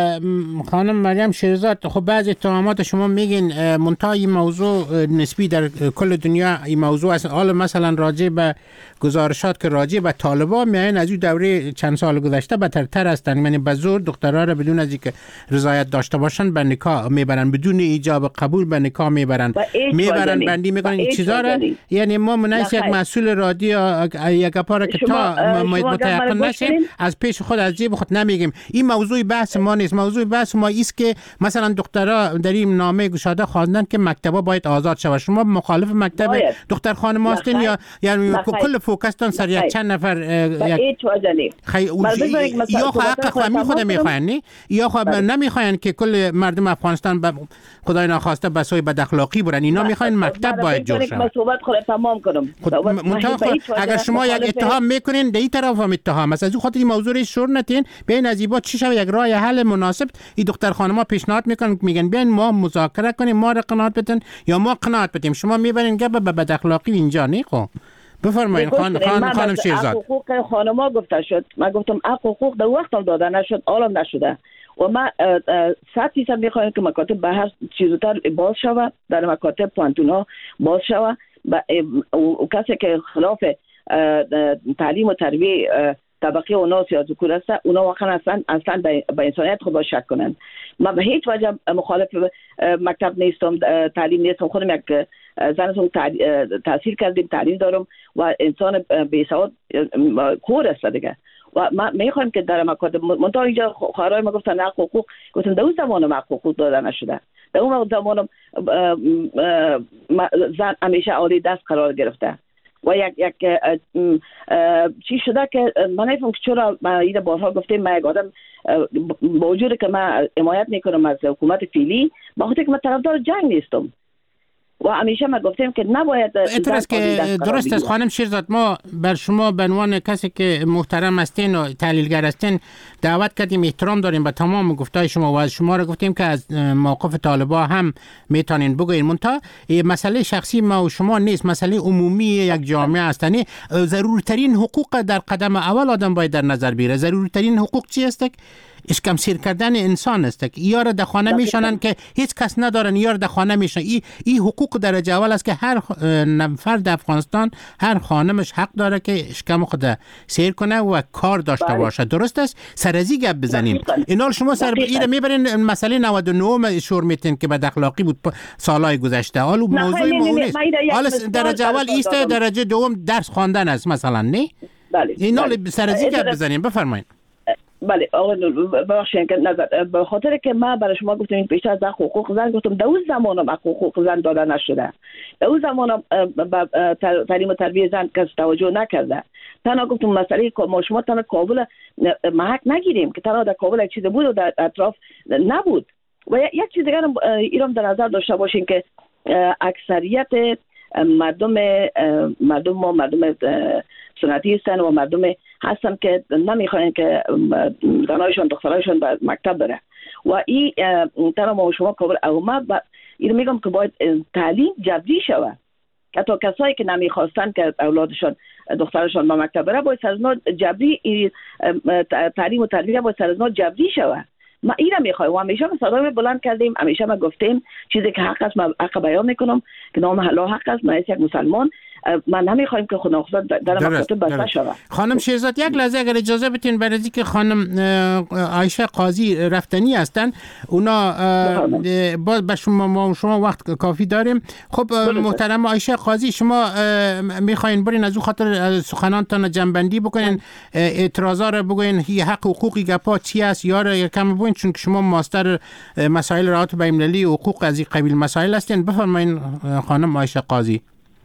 خانم مریم شیرزاد، خب بعضی اتهامات شما میگین منتها این موضوع نسبی در کل دنیا این موضوع است. حالا مثلا راجع به گزارشات که راجع به طالبان میاین از این دوره چند سال گذشته بدتر هستن، یعنی به زور دخترها را بدون از اینکه رضایت داشته باشن به نکاح میبرن، بدون ایجاب قبول به نکاح میبرن میبرن بندی میکنن این چیزا را. یعنی ما منیس یک مسئول رادیو یک پاره که تا متيقن نشیم از پیش خود از جیب خود نمیگیم. این موضوع بحث ما نیست. موضوع بحث ما است که مثلا دخترها در این نامه گشاده خواندن که مکتبا باید آزاد شود. شما مخالف مکتب دختر خانم هستین یا یعنی کل فوکستان سر یک چند نفر یک خی یا حق خودم خود میخواین نی یا خود نمیخواین که کل مردم افغانستان به خدای ناخواسته به سوی بد اخلاقی برن. اینا میخواین مکتب باید جور شود. من صحبت خود تمام کنم. اگر شما یک اتهام میکنین در این طرف هم اتهام است، از اون خاطر این موضوع شور نتین بین از این با چی شود یک راه حل مناسب. این دختر خانم‌ها پیشنهاد میکنن میگن بیاین ما مذاکره کنیم، ما را قناعت بدن یا ما قناعت بدیم. شما میبرین گپ به بد اخلاقی اینجا نه. خب بفرمایید خانم خانم خانم شیرزاد. حقوق خانم‌ها گفته شد، من گفتم حقوق در وقتم داده نشد، حالا نشده و ما صد فیصد میخوایم که مکاتب به هر چیزتر باز شود، در مکاتب پوانتون‌ها باز شود و کسی که خلاف تعلیم و تربیه طبقه اوناس یا ذکور است اونا واقعا اصلا اصلا به انسانیت خود شک کنن. من به هیچ وجه مخالف مکتب نیستم، تعلیم نیستم. خودم یک زنم تحصیل کردیم، تعلیم دارم و انسان بی‌سواد کور است دیگه و ما میخوایم که در مکاتب منتها اینجا خواهرای ما گفتن حق حقوق، گفتن در اون زمان حق حقوق داده نشده. در اون زمان زن همیشه عالی دست قرار گرفته و یک یک چی شده که من نفهم که چرا من این بارها گفتیم من یک آدم با وجود که من حمایت میکنم از حکومت فعلی، با خاطر که من طرفدار جنگ نیستم و همیشه ما گفتیم که نباید اینطور است که درست است خانم شیرزاد. ما بر شما به عنوان کسی که محترم هستین و تحلیلگر هستین دعوت کردیم، احترام داریم به تمام گفتهای شما و از شما را گفتیم که از موقف طالبا هم میتونین بگوین. منتها مسئله شخصی ما و شما نیست، مسئله عمومی یک جامعه است. یعنی ضروری ترین حقوق در قدم اول آدم باید در نظر بگیره. ضروری ترین حقوق چی است؟ اشکم سیر کردن انسان است. یا را در خانه میشانن که هیچ کس ندارن، یا را در خانه میشن. این ای حقوق درجه اول است که هر فرد افغانستان هر خانمش حق داره که اشکم خود سیر کنه و کار داشته باشه. درست است؟ سرازی گپ بزنیم. اینا شما سر ایره میبرین مسئله نود و نه شور میتین که بد اخلاقی بود سالهای گذشته. حالا موضوع ما نیست. حالا درجه اول ایست، درجه دوم درس خواندن است مثلا نه؟ بله. اینا سرازی گپ بزنیم. بفرمایید. بله آقا ببخشید که نظر به خاطر که ما برای شما گفتم بیشتر از حقوق زن گفتم در اون زمان حقوق زن داده نشده. در اون زمان تعلیم و تربیه زن کس توجه نکرده. تنها گفتم مسئله ما شما تنها کابل محک نگیریم که تنها در کابل یک چیز بود و در اطراف نبود. و یک چیز دیگر ایران در نظر داشته باشین که اکثریت مردم مردم ما مردم سنتی هستن و مردم هستن که نمیخواین که زنایشون دخترایشون به مکتب بره و این تنها ما شما کابل او ما این میگم که باید تعلیم جبری شود. حتی کسایی که نمیخواستن که اولادشون دخترشون به مکتب بره باید سرزنا جبری تعلیم و تربیه باید سرزنا جبری شود. ما این رو میخوایم و همیشه ما صدای بلند کردیم، همیشه ما گفتیم چیزی که حق است ما حق بیان میکنم که نام حلا حق است. من یک مسلمان من نمیخوایم که خود ناخواسته در مکاتب بسته شود. خانم شیرزاد یک لحظه اگر اجازه بدین، برای اینکه خانم عایشه قاضی رفتنی هستن اونا باز به شما ما شما وقت کافی داریم. خب محترم عایشه قاضی شما میخواین برین از اون خاطر سخنانتان جنبندی بکنین، اعتراضا رو بگوین، هی حق حقوقی گپا چی است یا رو یکم بگوین، چون که شما ماستر مسائل روابط بین‌المللی و حقوق از این قبیل مسائل هستین. بفرمایین خانم عایشه قاضی.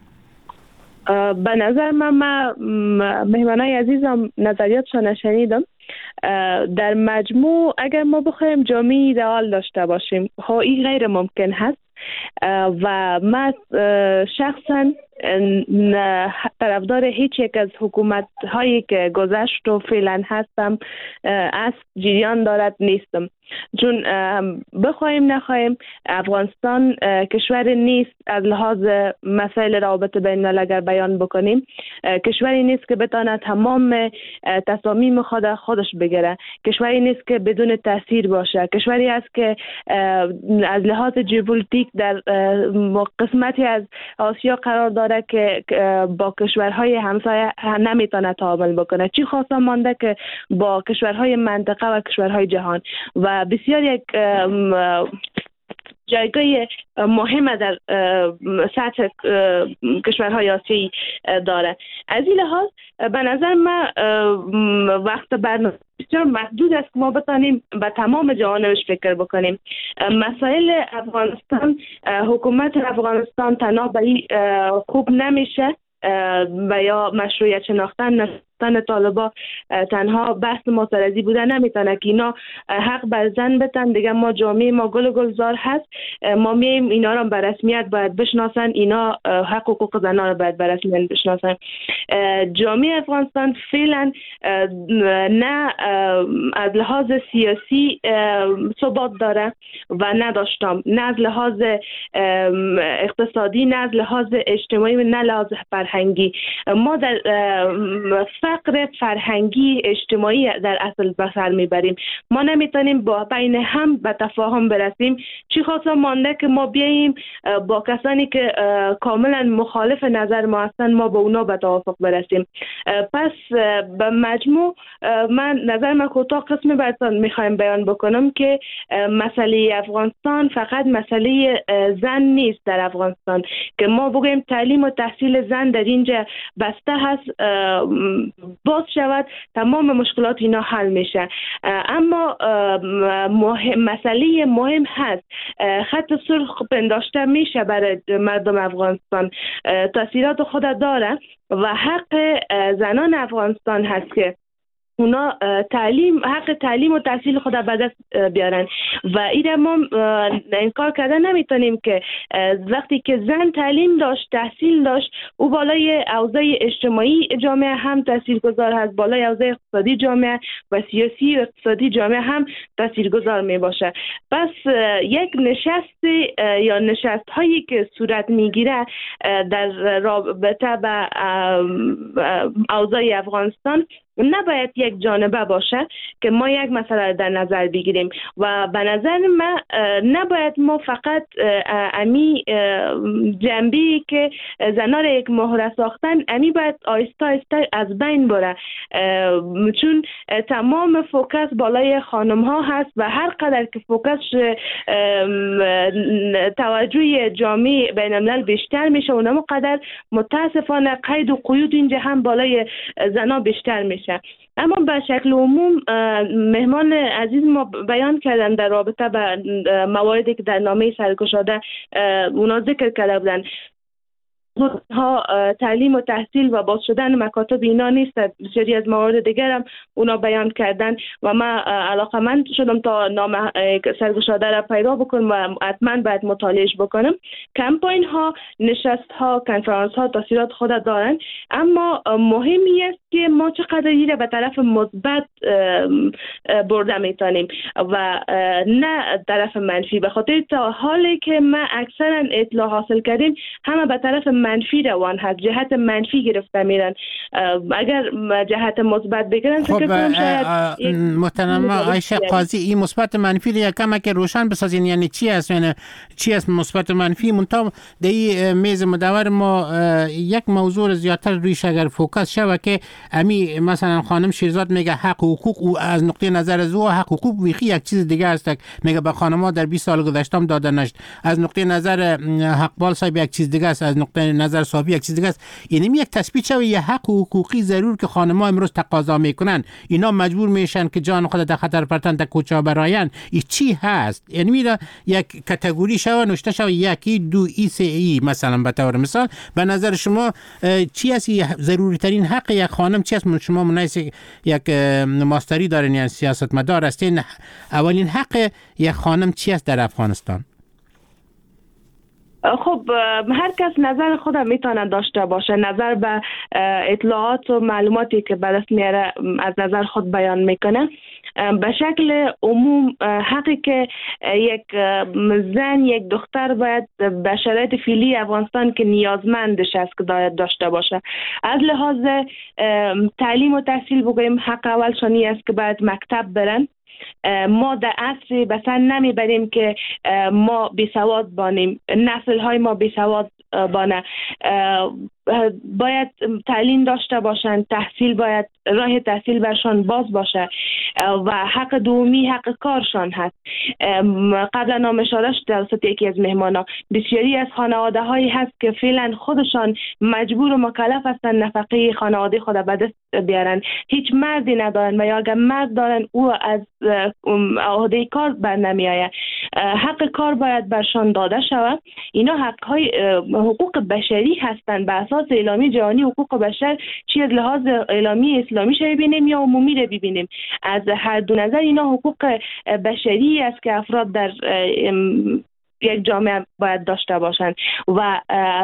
به نظر من ما مهمانای عزیزم نظریاتشان شنیدم. در مجموع اگر ما بخوایم جامعه ایدئال داشته باشیم ها این غیر ممکن هست و ما شخصا طرفدار هیچ یک از حکومت هایی که گذشت و فعلا هستم از جریان دارد نیستم، چون بخوایم نخوایم افغانستان کشور نیست از لحاظ مسائل روابط بین الملل اگر بیان بکنیم، کشوری نیست که بتونه تمام تصامیم خود خودش بگیره، کشوری نیست که بدون تاثیر باشه، کشوری است که از لحاظ ژئوپلیتیک در قسمتی از آسیا قرار داره که با کشورهای همسایه نمیتونه تعامل بکنه، چی خاصه مانده که با کشورهای منطقه و کشورهای جهان و بسیار یک جایگاه مهم در سطح کشورهای آسیایی داره. از این لحاظ به نظر من وقت برنامه بسیار محدود است که ما بتانیم به تمام جوانبش فکر بکنیم. مسائل افغانستان، حکومت افغانستان تنها به این خوب نمیشه و یا مشروعیت شناختن طالبا تنها بحث معترضی بوده نمیتونه که اینا حق بر زن بتن دیگه. ما جامعه ما گل و گلزار هست، ما میایم اینا رو به رسمیت باید بشناسن، اینا حق و حقوق زنان رو باید به رسمیت بشناسن. جامعه افغانستان فعلا نه از لحاظ سیاسی ثبات داره و نداشتم، نه از لحاظ اقتصادی، نه از لحاظ اجتماعی و نه لحاظ فرهنگی. ما در فقر فرهنگی اجتماعی در اصل به سر میبریم. ما نمیتونیم با بین هم به تفاهم برسیم، چی خاصه مانده که ما بیاییم با کسانی که کاملا مخالف نظر ما هستن ما با اونا به توافق برسیم. پس به مجموع من نظر من کوتاه قسمی براتون میخوایم بیان بکنم که مسئله افغانستان فقط مسئله زن نیست در افغانستان که ما بگیم تعلیم و تحصیل زن در اینجا بسته هست باز شود تمام مشکلات اینا حل میشه. اما مهم مسئله مهم هست، خط سرخ پنداشته میشه برای مردم افغانستان، تاثیرات خود داره و حق زنان افغانستان هست که اونا تعلیم حق تعلیم و تحصیل خود به دست بیارن و این ما انکار کردن نمیتونیم که وقتی که زن تعلیم داشت تحصیل داشت او بالای اوضاع اجتماعی جامعه هم تاثیرگذار هست، بالای اوضاع اقتصادی جامعه و سیاسی و اقتصادی جامعه هم تاثیرگذار می باشه. پس یک نشست یا نشست هایی که صورت میگیره در رابطه با اوضاع افغانستان نباید یک جانبه باشه که ما یک مسئله در نظر بگیریم و به نظر من نباید ما فقط امی جنبی که زنان یک مهره ساختن امی باید آیسته آیسته از بین بره، چون تمام فوکس بالای خانم ها هست و هر قدر که فوکس توجه جامعه بین الملل بیشتر میشه اونم قدر متاسفانه قید و قیود اینجا هم بالای زنا بیشتر میشه. اما به شکل عموم مهمان عزیز ما بیان کردن در رابطه به مواردی که در نامه سرگشاده اونا ذکر کرده بودن، ها تعلیم و تحصیل و باز شدن مکاتب اینا نیست، بسیاری از موارد دیگر هم اونا بیان کردن و من علاقمند شدم تا نامه سرگشاده را پیدا بکنم و حتما باید مطالعهش بکنم. کمپاین ها، نشست ها، کنفرانس ها تاثیرات خود دارن، اما مهمی است که ما چقدر این را به طرف مثبت برده میتونیم و نه طرف منفی. به خاطر تا حالی که ما اکثرا اطلاع حاصل کردیم همه به طرف منفی روان هست، جهت منفی گرفته میرن. اگر جهت مثبت بگیرن خب محترم عایشه قاضی این مثبت منفی رو یکم که روشن بسازین، یعنی چی است؟ یعنی چی است مثبت منفی؟ منتها در این میز مدور ما یک موضوع زیادتر رویش اگر فوکس شود که امی مثلا خانم شیرزاد میگه حق و حقوق او از نقطه نظر زو حق و حقوق ویخی یک چیز دیگه است، میگه به خانم‌ها در بیست سال گذشته داده نشد. از نقطه نظر حقبال صاحب یک چیز دیگه است، از نقطه نظر صاحب یک چیز دیگه است. یعنی یک تثبیت شوی یه حق و حقوقی ضرور که خانم‌ها امروز تقاضا میکنن، اینا مجبور میشن که جان خود در خطر پرتن در کوچه براین. این چی هست؟ یعنی میره یک کاتگوری شو نوشته شو یکی دو ای سه ای مثلا به طور مثال. به نظر شما چی است ضروری ترین حق یک خانم؟ چی است؟ شما منایس یک ماستری دارین یا سیاستمدار هستین، اولین حق یک خانم چی است در افغانستان؟ خب هر کس نظر خود میتونه داشته باشه، نظر به اطلاعات و معلوماتی که به دست میاره از نظر خود بیان میکنه. به شکل عموم حقی که یک زن یک دختر باید به شرایط فعلی افغانستان که نیازمندش است که باید داشته باشه. از لحاظ تعلیم و تحصیل بگویم حق اولشانی است که باید مکتب برن. ما در عصری به سر نمیبریم که ما بی سواد بانیم، نسل های ما بی سواد بانه. باید تعلیم داشته باشند، تحصیل باید راه تحصیل برشان باز باشه و حق دومی حق کارشان هست. قبلا نام اشاره شد توسط یکی از مهمانا، بسیاری از خانواده هایی هست که فعلا خودشان مجبور و مکلف هستند نفقه خانواده خود به دست بیارن، هیچ مردی ندارن و یا اگر مرد دارن او از عهده کار بر نمی آید. حق کار باید برشان داده شود. اینا حق های حقوق بشری هستند به اساس اعلامیه جهانی حقوق بشر، چی از لحاظ اعلامیه اسلامی شده ببینیم یا عمومی رو ببینیم. از هر دو نظر اینا حقوق بشری است که افراد در یک جامعه باید داشته باشند و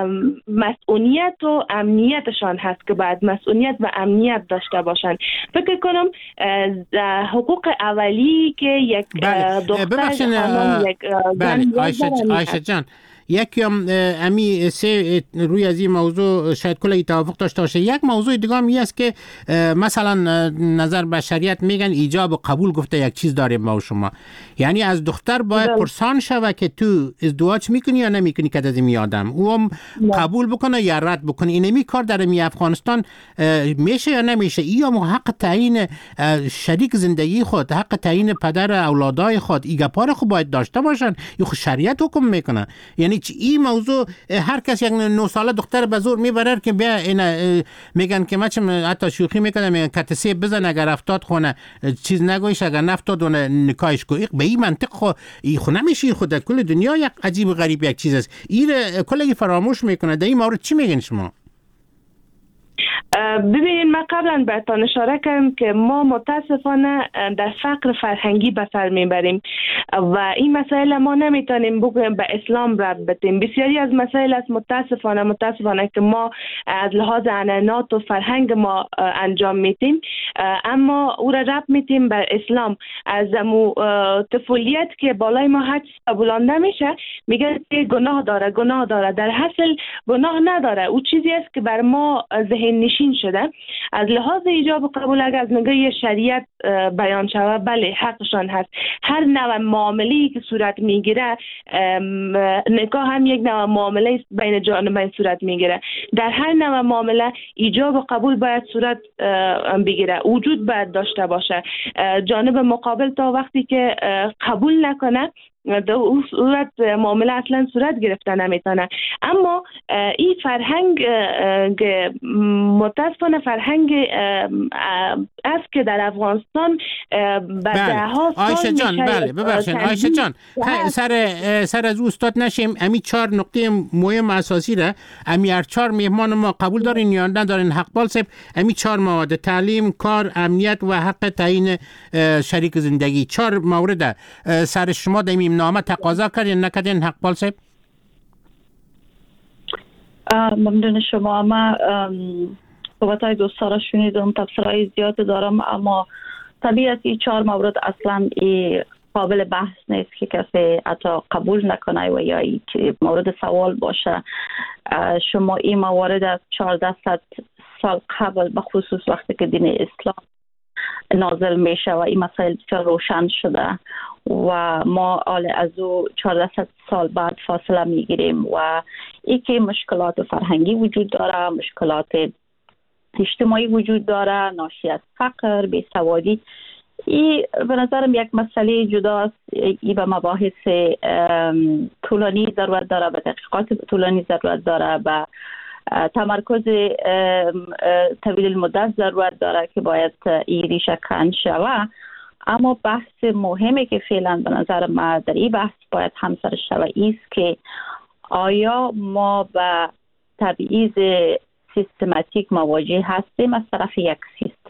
مسئولیت و امنیتشان هست که باید مسئولیت و امنیت داشته باشند. فکر کنم حقوق اولی که یک دختر خانم یک زن عایشه جان یکی هم امی سه روی از این موضوع شاید کلی توافق داشته باشه. یک موضوع دیگه هم است که مثلا نظر بشریت میگن ایجاب و قبول گفته یک چیز داریم ما و شما، یعنی از دختر باید پرسان شوه که تو ازدواج میکنی یا نمیکنی که از این آدم او هم قبول بکنه یا رد بکنه. اینمی کار در می افغانستان میشه یا نمیشه؟ ای هم حق تعیین شریک زندگی خود، حق تعیین پدر اولادای خود ایگه پار خود باید داشته باشن. یا خود شریعت حکم میکنه. یعنی این موضوع هر کس یک نه ساله دختر به زور میبره که بیا اینا میگن که مچم حتی شوخی میکنه میگن کتسی بزن اگر افتاد خونه چیز نگویش اگر نفتاد اون نکایش کو. به این منطق خو ای خو نمیشه. خود در کل دنیا یک عجیب و غریب یک چیز است. این کلی فراموش میکنه. در این مورد چی میگن شما؟ ببینید من قبلا بهتان اشاره کردم که ما متاسفانه در فقر فرهنگی به سر میبریم و این مسائل ما نمیتونیم بگویم به اسلام ربط بدیم. بسیاری از مسائل است متاسفانه متاسفانه که ما از لحاظ عنعنات و فرهنگ ما انجام میدیم، اما او را ربط میدیم به اسلام. از مو طفولیت که بالای ما حج قبولانده میشه میگه که گناه داره گناه داره، در حاصل گناه نداره. او چیزی است که بر ما ذهن نشین شده. از لحاظ ایجاب و قبول اگر از نگاه شریعت بیان شود بله حقشان هست. هر نوع معامله‌ای که صورت میگیره، نکاح هم یک نوع معامله بین جانبین صورت میگیره، در هر نوع معامله ایجاب و قبول باید صورت بگیره، وجود باید داشته باشه. جانب مقابل تا وقتی که قبول نکنه در اون صورت معامله اصلا صورت گرفته نمیتونه. اما این فرهنگ متاسفانه فرهنگ است که در افغانستان به دهها سال عایشه جان بله ببخشید عایشه جان سر سر از استاد نشیم. امی چهار نقطه مهم اساسی را امی هر چهار مهمان ما قبول دارین یا ندارین؟ حقبال صاحب امی چهار مواد تعلیم، کار، امنیت و حق تعیین شریک زندگی چهار مورد سر شما در این نامه تقاضا کردین نکردین حقبال صاحب؟ ممنون شما. ما صحبت‌های دوستا را شنیدم، تفسیرهای زیاد دارم، اما طبیعت این چهار مورد اصلا ای قابل بحث نیست که کسی حتی قبول نکنه و یا ای مورد سوال باشه. شما این موارد از چهارده سال قبل به خصوص وقتی که دین اسلام نازل میشه و این مسائل بسیار روشن شده و ما آل از او چهارده سال بعد فاصله میگیریم و ای که مشکلات فرهنگی وجود داره، مشکلات اجتماعی وجود داره، ناشی از فقر، بیسوادی. این به نظرم یک مسئله جداست. این به مباحث طولانی ضرورت داره، به تحقیقات طولانی ضرورت داره، به تمرکز طویل المدت ضرورت داره که باید این ریشه کن شوه. اما بحث مهمی که فعلا به نظر من در این بحث باید همسر شوه ایست که آیا ما به تبعیض سیستماتیک مواجه هستیم از طرف یک سیستم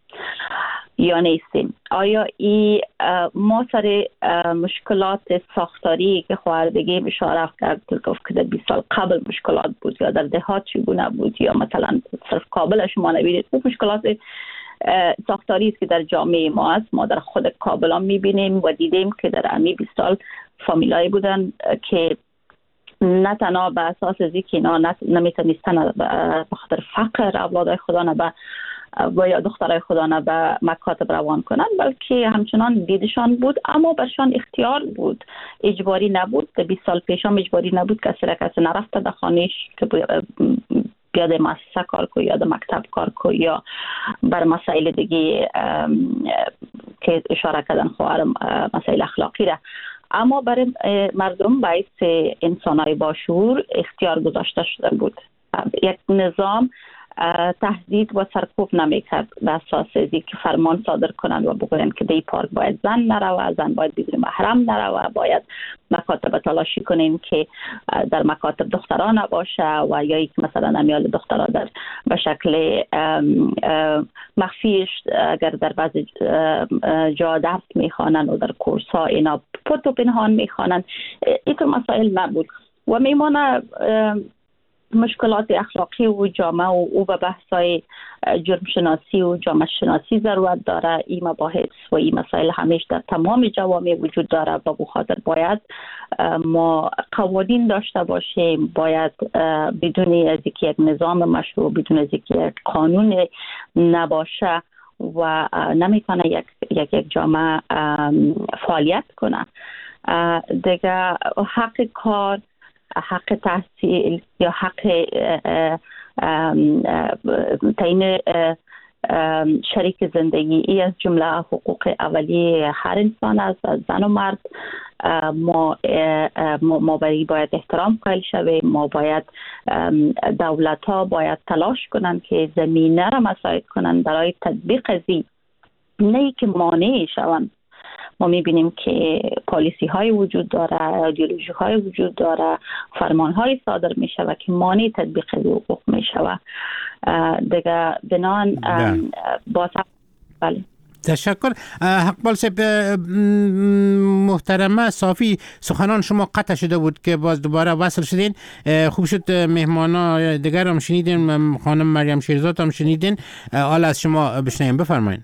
یا نیستیم. آیا ای ما سر مشکلات ساختاری که خواهردگی اشاره کرد گفت که در بیست سال قبل مشکلات بود یا در دهات چگونه بود یا مثلا صرف کابل شما نبینید، اون مشکلات ساختاری است که در جامعه ما است. ما در خود کابل هم میبینیم و دیدیم که در امی بیست سال فامیلایی بودن که نه تنها به اساس از اینکه اینا نمیتونستن به خاطر فقر اولادای خدا نه و یا دخترای خدا نه به مکاتب روان کنن، بلکه همچنان دیدشان بود اما برشان اختیار بود، اجباری نبود. در بیست سال پیش هم اجباری نبود، کسی را کسی نرفته در خانهش که بیاد مؤسسه کار کو یا در مکتب کار کو یا بر مسائل دیگه که اشاره کردن خواهرم مسائل اخلاقی را، اما برای مردم باعث انسانای باشعور اختیار گذاشته شده بود. یک نظام تهدید و سرکوب نمیکرد به اساس اینکه که فرمان صادر کنند و بگویند که دی پارک باید زن نروه، زن باید بدون محرم نروه، باید مکاتب تلاشی کنیم که در مکاتب دختران نباشه و یا یک مثلا امیال دختران در به شکل مخفیش اگر در بعض جا درس میخوانند و در کورس ها اینا پت و پنهان میخوانند، اینطور مسائل نبود و میمانه مشکلات اخلاقی و جامعه و او به بحثای جرم شناسی و جامعه شناسی ضرورت داره. این مباحث و این مسائل همیشه در تمام جوامع وجود داره و به خاطر باید ما قوانین داشته باشیم، باید بدون از اینکه یک نظام مشروع، بدون از اینکه یک قانون نباشه و نمیتونه یک یک یک جامعه فعالیت کنه. دیگه حق کار، حق تحصیل یا حق تعیین شریک زندگی، ای از جمله حقوق اولیه هر انسان است، زن و مرد. ما ما باید احترام قائل شویم، ما باید دولت ها باید تلاش کنند که زمینه را مساعد کنند برای تطبیق ازی، نه که مانع شوند. ما میبینیم که پالیسی های وجود داره، ایدئولوژی های وجود داره، فرمان های صادر میشه و که مانع تطبیق حقوق میشه و دیگه بنان با بله. تشکر. حقبال صاحب محترمه صافی، سخنان شما قطع شده بود که باز دوباره وصل شدین. خوب شد مهمانا دیگر هم شنیدین، خانم مریم شیرزاد هم شنیدین، حالا از شما بشنویم. بفرمایید.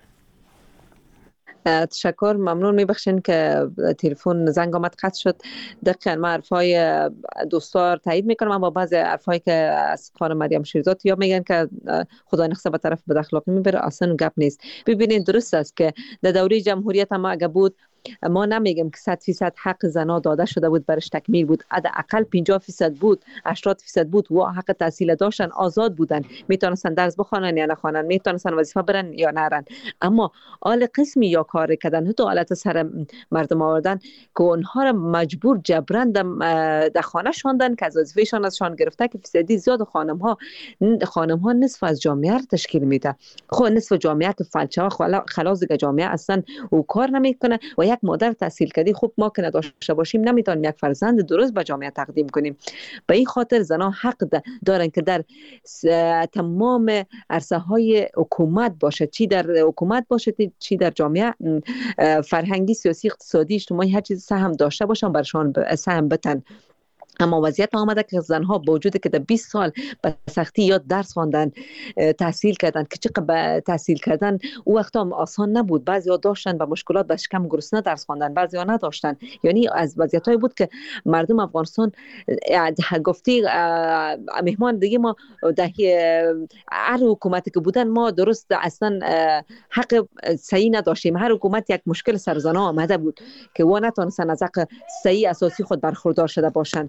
تشکر، ممنون. میبخشین که تلفن زنگ آمد قطع شد. دقیقاً من حرفای دوستار تایید میکنم، اما بعضی حرفایی که از خانم مریم شیرزاد یا میگن که خدا نخسته به طرف بد اخلاقی میبره، اصلا گپ نیست. ببینین درست است که در دوره جمهوریت ما اگه بود، ما نمیگم که صد فیصد حق زنا داده شده بود برش تکمیل بود، حداقل پنجاه فیصد بود، هشتاد فیصد بود و حق تحصیل داشتن، آزاد بودن، میتونستن درس بخوانن یا نخوانن، میتونستن وظیفه برن یا نرن. اما آل قسمی یا کار کردن، تو حالت سر مردم آوردن که اونها را مجبور جبران در خانه شاندن که از وظیفهشان ازشان گرفته که فیصدی زیاد خانم ها خانم ها نصف از جامعه را تشکیل میده. خب نصف جامعه که فلچه ها خلاص دیگه جامعه اصلا او کار نمیکنه و یک مادر تحصیل کردی خوب ما که نداشته باشیم نمیتونیم یک فرزند درست به جامعه تقدیم کنیم. به این خاطر زنان حق دارن که در تمام عرصه های حکومت باشه، چی در حکومت باشه چی در جامعه فرهنگی، سیاسی، اقتصادی، اجتماعی، هر چیز سهم داشته باشن برشان سهم بتن. اما وضعیت آمده که زنها با وجودی که در بیست سال به سختی یاد درس خواندن، تحصیل کردن، که چقدر تحصیل کردن او وقتا هم آسان نبود. بعضیا داشتن با مشکلات به شکم گرسنه درس خواندن، بعضیا نداشتن. یعنی از وضعیتایی بود که مردم افغانستان گفتی مهمان دیگه ما در هر حکومتی که بودن ما درست اصلا حق صحیح نداشتیم. هر حکومت یک مشکل سر زنها آمده بود که و نتونستن از حق صحیح اساسی خود برخوردار شده باشند.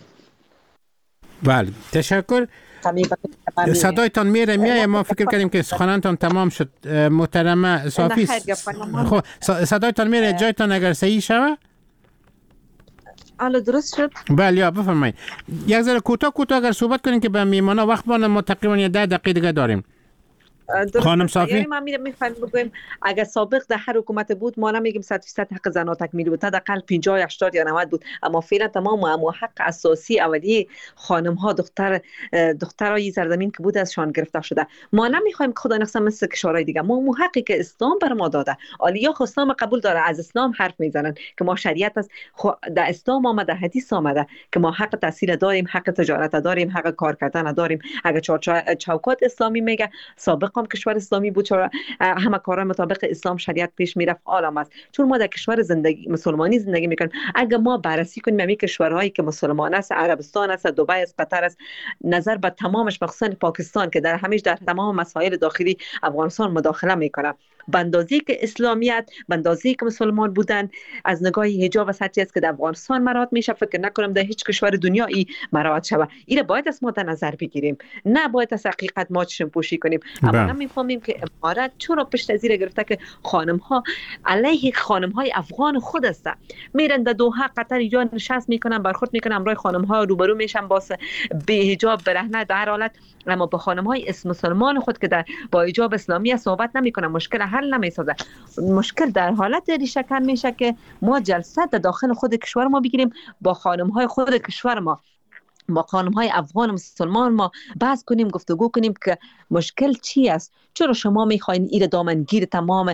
بله، تشکر. صدایتان میره میایه، ما فکر کردیم که سخنانتان تمام شد. محترمه صافی، خب صدایتان میره، جایتان اگر صحیح شوه. حالا درست شد؟ بله، یا بفرمایید. یک ذره کوتاه کوتاه اگر صحبت کنیم که به میمانا وقت بانه، ما تقریبا ده دقیقه دیگه داریم. خانم صافی یعنی ما میخوایم بگویم اگر سابق در هر حکومت بود ما نمیگیم صد درصد حق زنان تکمیلی بود، حداقل پنجاه هشتاد یا نود بود، اما فعلا تمام اما حق اساسی اولیه خانم ها دختر دخترای زرزمین که بود ازشان گرفته شده. ما نمیخوایم خدا نقصان مثل کشورهای دیگه، ما مو حقی که اسلام بر ما داده، عالیا خو اسلام قبول داره، از اسلام حرف میزنن که ما شریعت است، در اسلام آمده، حدیث آمده که ما حق تحصیل داریم، حق تجارت داریم، حق کار کردن داریم. اگر چوکات اسلامی میگه، سابق هم کشور اسلامی بود، چرا همه کارا مطابق اسلام شریعت پیش میرفت عالم است. چون ما در کشور زندگی مسلمانی زندگی میکنیم، اگر ما بررسی کنیم همین کشورهایی که مسلمان است، عربستان است، دبی است، قطر است، نظر به تمامش مخصوصا پاکستان که در همیش در تمام مسائل داخلی افغانستان مداخله میکنه، بندازی که اسلامیت، بندازی که مسلمان بودن از نگاه حجاب و سطحی است که در افغانستان مراعات میشه، فکر نکنم در هیچ کشور دنیایی مراعات شود. این باید از ما در نظر بگیریم، نه باید از حقیقت ما چشم پوشی کنیم. اما نمیفهمیم که امارات چرا پشت از این گرفته که خانم ها علیه خانم های افغان خود هستن، میرن در دوحه قطر اینجا نشست میکنن، برخورد میکنن، امرای خانم ها روبرو میشن با به حجاب برهنه در حالت، اما با خانم های اسم مسلمان خود که در با حجاب اسلامی صحبت نمیکنن، مشکل حل نمیسازه. مشکل در حالت ریشه کن میشه که ما جلسه در داخل خود کشور ما بگیریم، با خانم های خود کشور ما، با خانم های افغان مسلمان ما بحث کنیم، گفتگو کنیم که مشکل چی است، چرا شما میخواین این دامنگیر تمام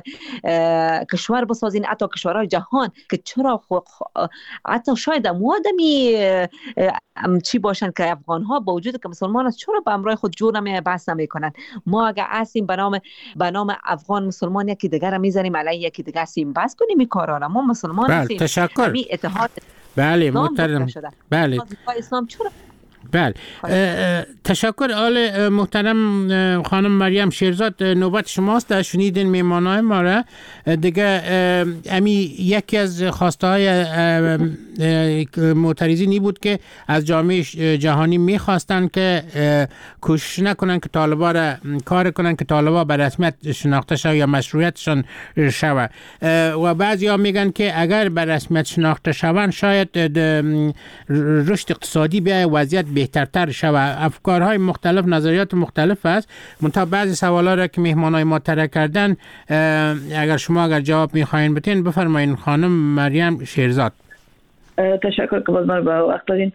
کشور بسازین، حتی کشورهای جهان که چرا خو... حتی شاید موادمی چی باشن که افغان ها با وجود که مسلمان است چرا به امرای خود جور نمی بحث نمی کنن. ما اگر اسیم به نام به نام افغان مسلمان یکی دیگر میذاریم علیه یکی دیگر اسیم بحث کنیم این کارا را. ما مسلمان هستیم. تشکر. اتحاد بله محترم. بله اسلام چرا بله تشکر. آل محترم خانم مریم شیرزاد، نوبت شماست. در شنیدین میمانای ما را دیگه. امی یکی از خواسته های معترضین این بود که از جامعه جهانی میخواستن که کوشش نکنن که طالبا را کار کنن که طالبا به رسمیت شناخته شود یا مشروعیتشان شود، و بعضی ها میگن که اگر به رسمیت شناخته شوند شاید رشد اقتصادی بیاید، وضعیت بهترتر شود. افکارهای مختلف، نظریات مختلف است. منتها بعضی سوالا را که مهمانای ما طرح کردن، اگر شما اگر جواب میخواین بدین بفرمایین. خانم مریم شیرزاد. تشکر که باز من به وقت دادین.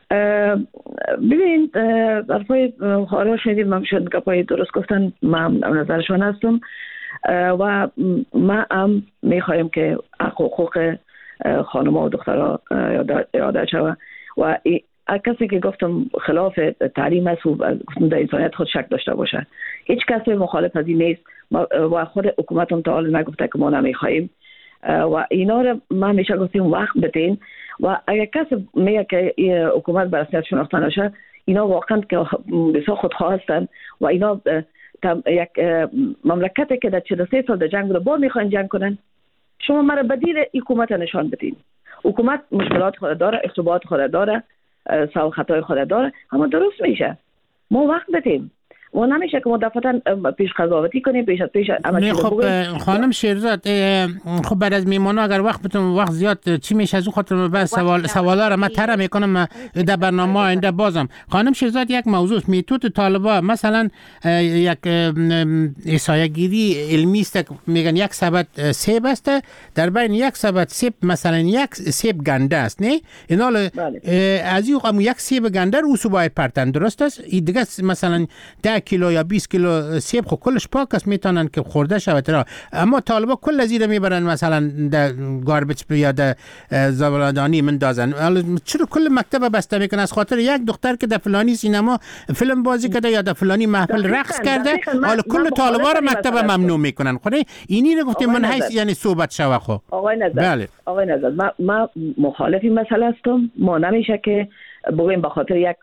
ببینید حرفای خارا شنیدیم، من شد که پای درست گفتن، من نظرشان هستم و ما هم میخوایم که حقوق خانم و دخترها یاد شود و کسی که گفتم خلاف تعلیم است و گفتم در انسانیت خود شک داشته باشه. هیچ کسی مخالف از این نیست و خود حکومت هم تا حال نگفته که ما نمیخوایم و اینا رو ما میشه گفتیم وقت بدین و اگر کسی میگه که حکومت به رسمیت شناخته نشه، اینا واقعا که بسیار خودخواه هستن و اینا یک مملکتی که در چهل و سه سال در جنگ رو با میخواین جنگ کنن. شما مرا بدیل حکومت نشان بدین. حکومت مشکلات خود داره، اشتباهات خود داره، سو خطای خود داره، اما درست میشه. ما وقت بدیم و نمیشه که ما دفعتا پیش قضاوتی کنیم، پیش پیش نه. خب خانم شیرزاد، خب بعد از میمانا اگر وقت بتون وقت زیاد چی میشه از اون خاطر بعد سوال سوالا رو من طرح میکنم در برنامه آینده. بازم خانم شیرزاد یک موضوع میتود طالبا مثلا یک احصایه گیری علمی است، میگن یک سبد سیب است، در بین یک سبد سیب مثلا یک سیب گنده است، نه اینا از این یک سیب گنده رو سو باید پرتن، درست است؟ این دیگه مثلا ده کیلو یا بیست کیلو سیب خو کلش پاک است، میتونن که خورده شود را، اما طالبا کل از این میبرن مثلا در گاربیج یا در زباله‌دانی مندازن. چرا کل مکتب بسته میکنن از خاطر یک دختر که در فلانی سینما فیلم بازی کرده یا در فلانی محفل رقص کرده؟ حالا کل طالبا رو مکتب ممنوع میکنن. خود اینی رو گفتیم من حیث یعنی صحبت شوه. خو آقای نظر بله. آقای نظر ما, ما مخالفی مسئله هستم. ما نمیشه که بگویم به خاطر یک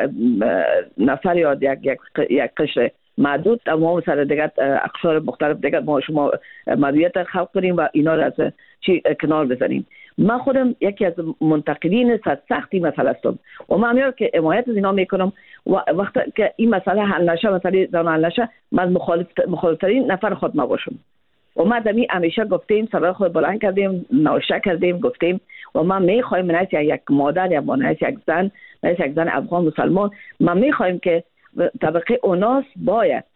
نفر یا یک یک یک قشر محدود ما سر دیگر اقشار مختلف دیگر ما شما مدیریت خلق کنیم و اینا را از چی کنار بزنیم. من خودم یکی از منتقدین سختی مسئله هستم و من میگم که حمایت از اینا میکنم و وقتی که این مسئله حل نشه، مسئله زن حل نشه، من مخالف مخالفترین نفر خود ما باشم و ما دمی همیشه گفتیم، صدای خود بلند کردیم، نوشته کردیم، گفتیم و ما میخوایم من یک مادر یا من یک زن، من یک زن افغان مسلمان، ما میخوایم که طبقه اوناس باید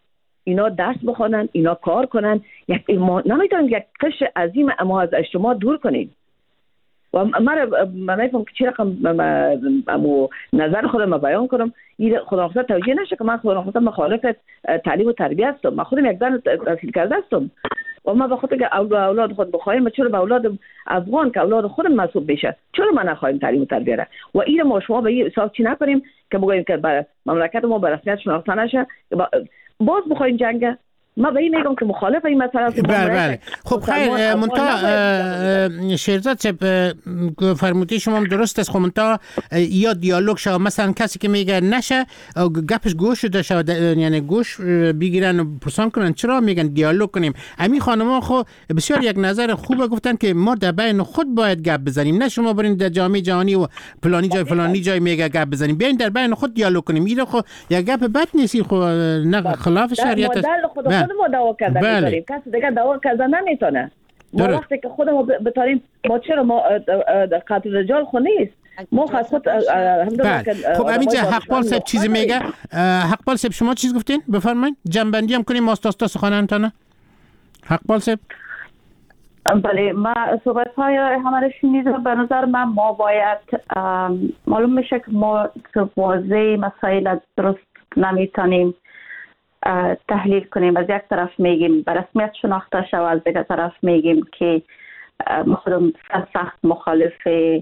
اینا درس بخونن، اینا کار کنن. یک ما نمیتونیم یک قشر عظیم اما از اجتماع دور کنیم. و من من میفهم که چه رقم امو نظر خودم ما بیان کنم. این خدا نخواستن توجیه نشه که من خدا نخواستن مخالف تعلیم و تربیت هستم. من خودم یک زن تحصیل کرده هستم و ما بخاطر که اولاد خود بخوایم چرا به اولاد افغان که اولاد خودم محسوب بشه چرا ما نخواهیم تعلیم و تربیت را؟ و این ما شما به این حساب چی نکنیم که بگوییم که مملکت ما به رسمیت شناخته نشه، باز بخوایم جنگ. ما به این میگم که مخالف این مسئله است. بله بله. خب خیر، منتها شیرزاد صاحب فرمودی شما درست است. خب منتها یا دیالوگ شو، مثلا کسی که میگه نشه گپش گوش شده شو، یعنی گوش بگیرن و پرسان کنن چرا میگن دیالوگ کنیم. امی خانم‌ها خو بسیار یک نظر خوبه گفتن که ما در بین خود باید گپ بزنیم، نه شما برین در جامعه جهانی و فلانی جای فلانی جای میگه گپ بزنیم. بیاین در بین خود دیالوگ کنیم. این خو یک گپ بد نیست، خو نه خلاف شریعت است. خودمو دعوا کردن بله. می‌ذاریم، کسی دیگه دعوا کردن نمیتونه. ما درست. وقتی که خودمو بتاریم ما چرا ما قاتل رجال خو نیست. ما خاص خود بله. خب همینجا حقپال صاحب چیزی میگه. حقپال صاحب شما چیز گفتین؟ بفرمایید جنبندی هم کنیم ماستاستا سخنانتانه. حقپال صاحب. بله، ما صحبت های همه رو شنیدم. به نظر من ما باید معلوم میشه که ما واضح مسائل درست نمیتونیم تحلیل کنیم. از یک طرف میگیم به رسمیت شناخته شود، از دیگر طرف میگیم که ما خودم سخت مخالف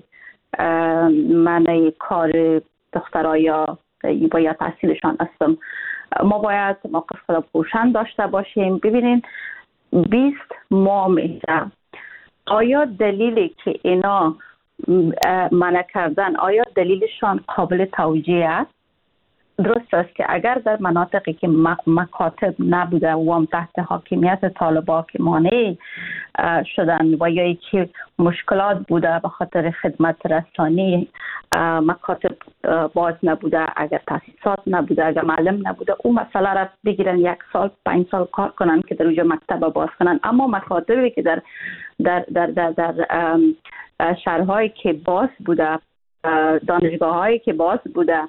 منع کار دخترها یا باید تحصیلشان هستم. ما باید موقف خود روشن داشته باشیم. ببینین بیست ماه میشه، آیا دلیلی که اینا منع کردن آیا دلیلشان قابل توجیه است؟ درست است که اگر در مناطقی که مکاتب نبوده و هم تحت حاکمیت طالبان که مانع شدن و یا که مشکلات بوده به خاطر خدمت رسانی، مکاتب باز نبوده، اگر تاسیسات نبوده، اگر معلم نبوده، اون مسئله را بگیرن یک سال پنج سال کار کنن که در اونجا مکتب باز کنن. اما مکاتبی که در در در در, در شهرهایی که باز بوده، دانشگاه هایی که باز بوده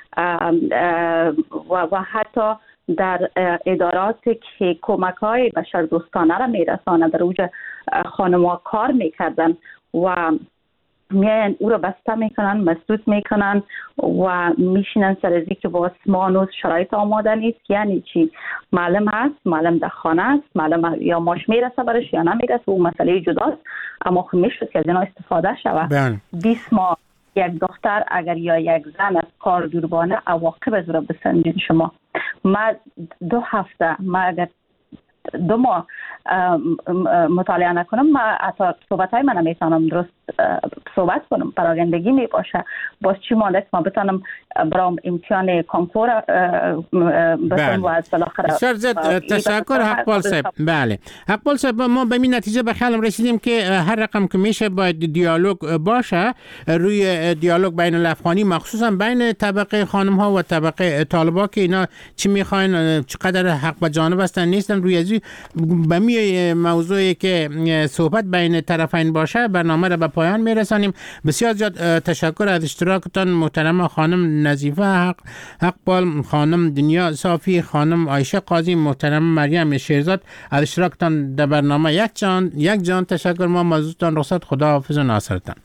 و, و حتی در ادارات که کمک های بشردوستانه را میرسانه در اوجه خانم ها کار میکردن و میان او را بسته میکنن، مسدود میکنن و میشینن سر ازی که با اسمان شرایط آماده نیست. یعنی چی؟ معلم هست، معلم در خانه است، معلم یا ماش میرسه برش یا نمیرسه، اون مسئله جداست، اما خب میشد که از اینا استفاده شود. بیست ماه یک دختر اگر یا یک زن از کار دور بانه عواقب از را بسنجین شما. ما دو هفته ما اگر دو ماه مطالعه نکنم، ما حتی صحبت های من نمیتونم درست صحبت کنم، پراگندگی می باشه. باز چی مانده که ما بتونم برام امتحان کنکور بسنم و از بالاخره. بسیار زیاد تشکر حقپال صاحب. بله حقپال صاحب، ما به این نتیجه به خیالم رسیدیم که هر رقم که میشه باید دیالوگ باشه، روی دیالوگ بین الافغانی مخصوصا بین طبقه خانم ها و طبقه طالبا که اینا چی میخواین، چقدر حق به جانب هستن نیستن. روی ازی به می موضوعی که صحبت بین طرفین باشه برنامه را به پایان میرسانیم. بسیار زیاد تشکر از اشتراکتان محترم خانم نظیفه حق حقپال، خانم دنیا صافی، خانم عایشه قاضی، محترم مریم شیرزاد از اشتراکتان در برنامه یک جان یک جان تشکر. ما موضوعتان رخصت، خدا حافظ و ناصرتان.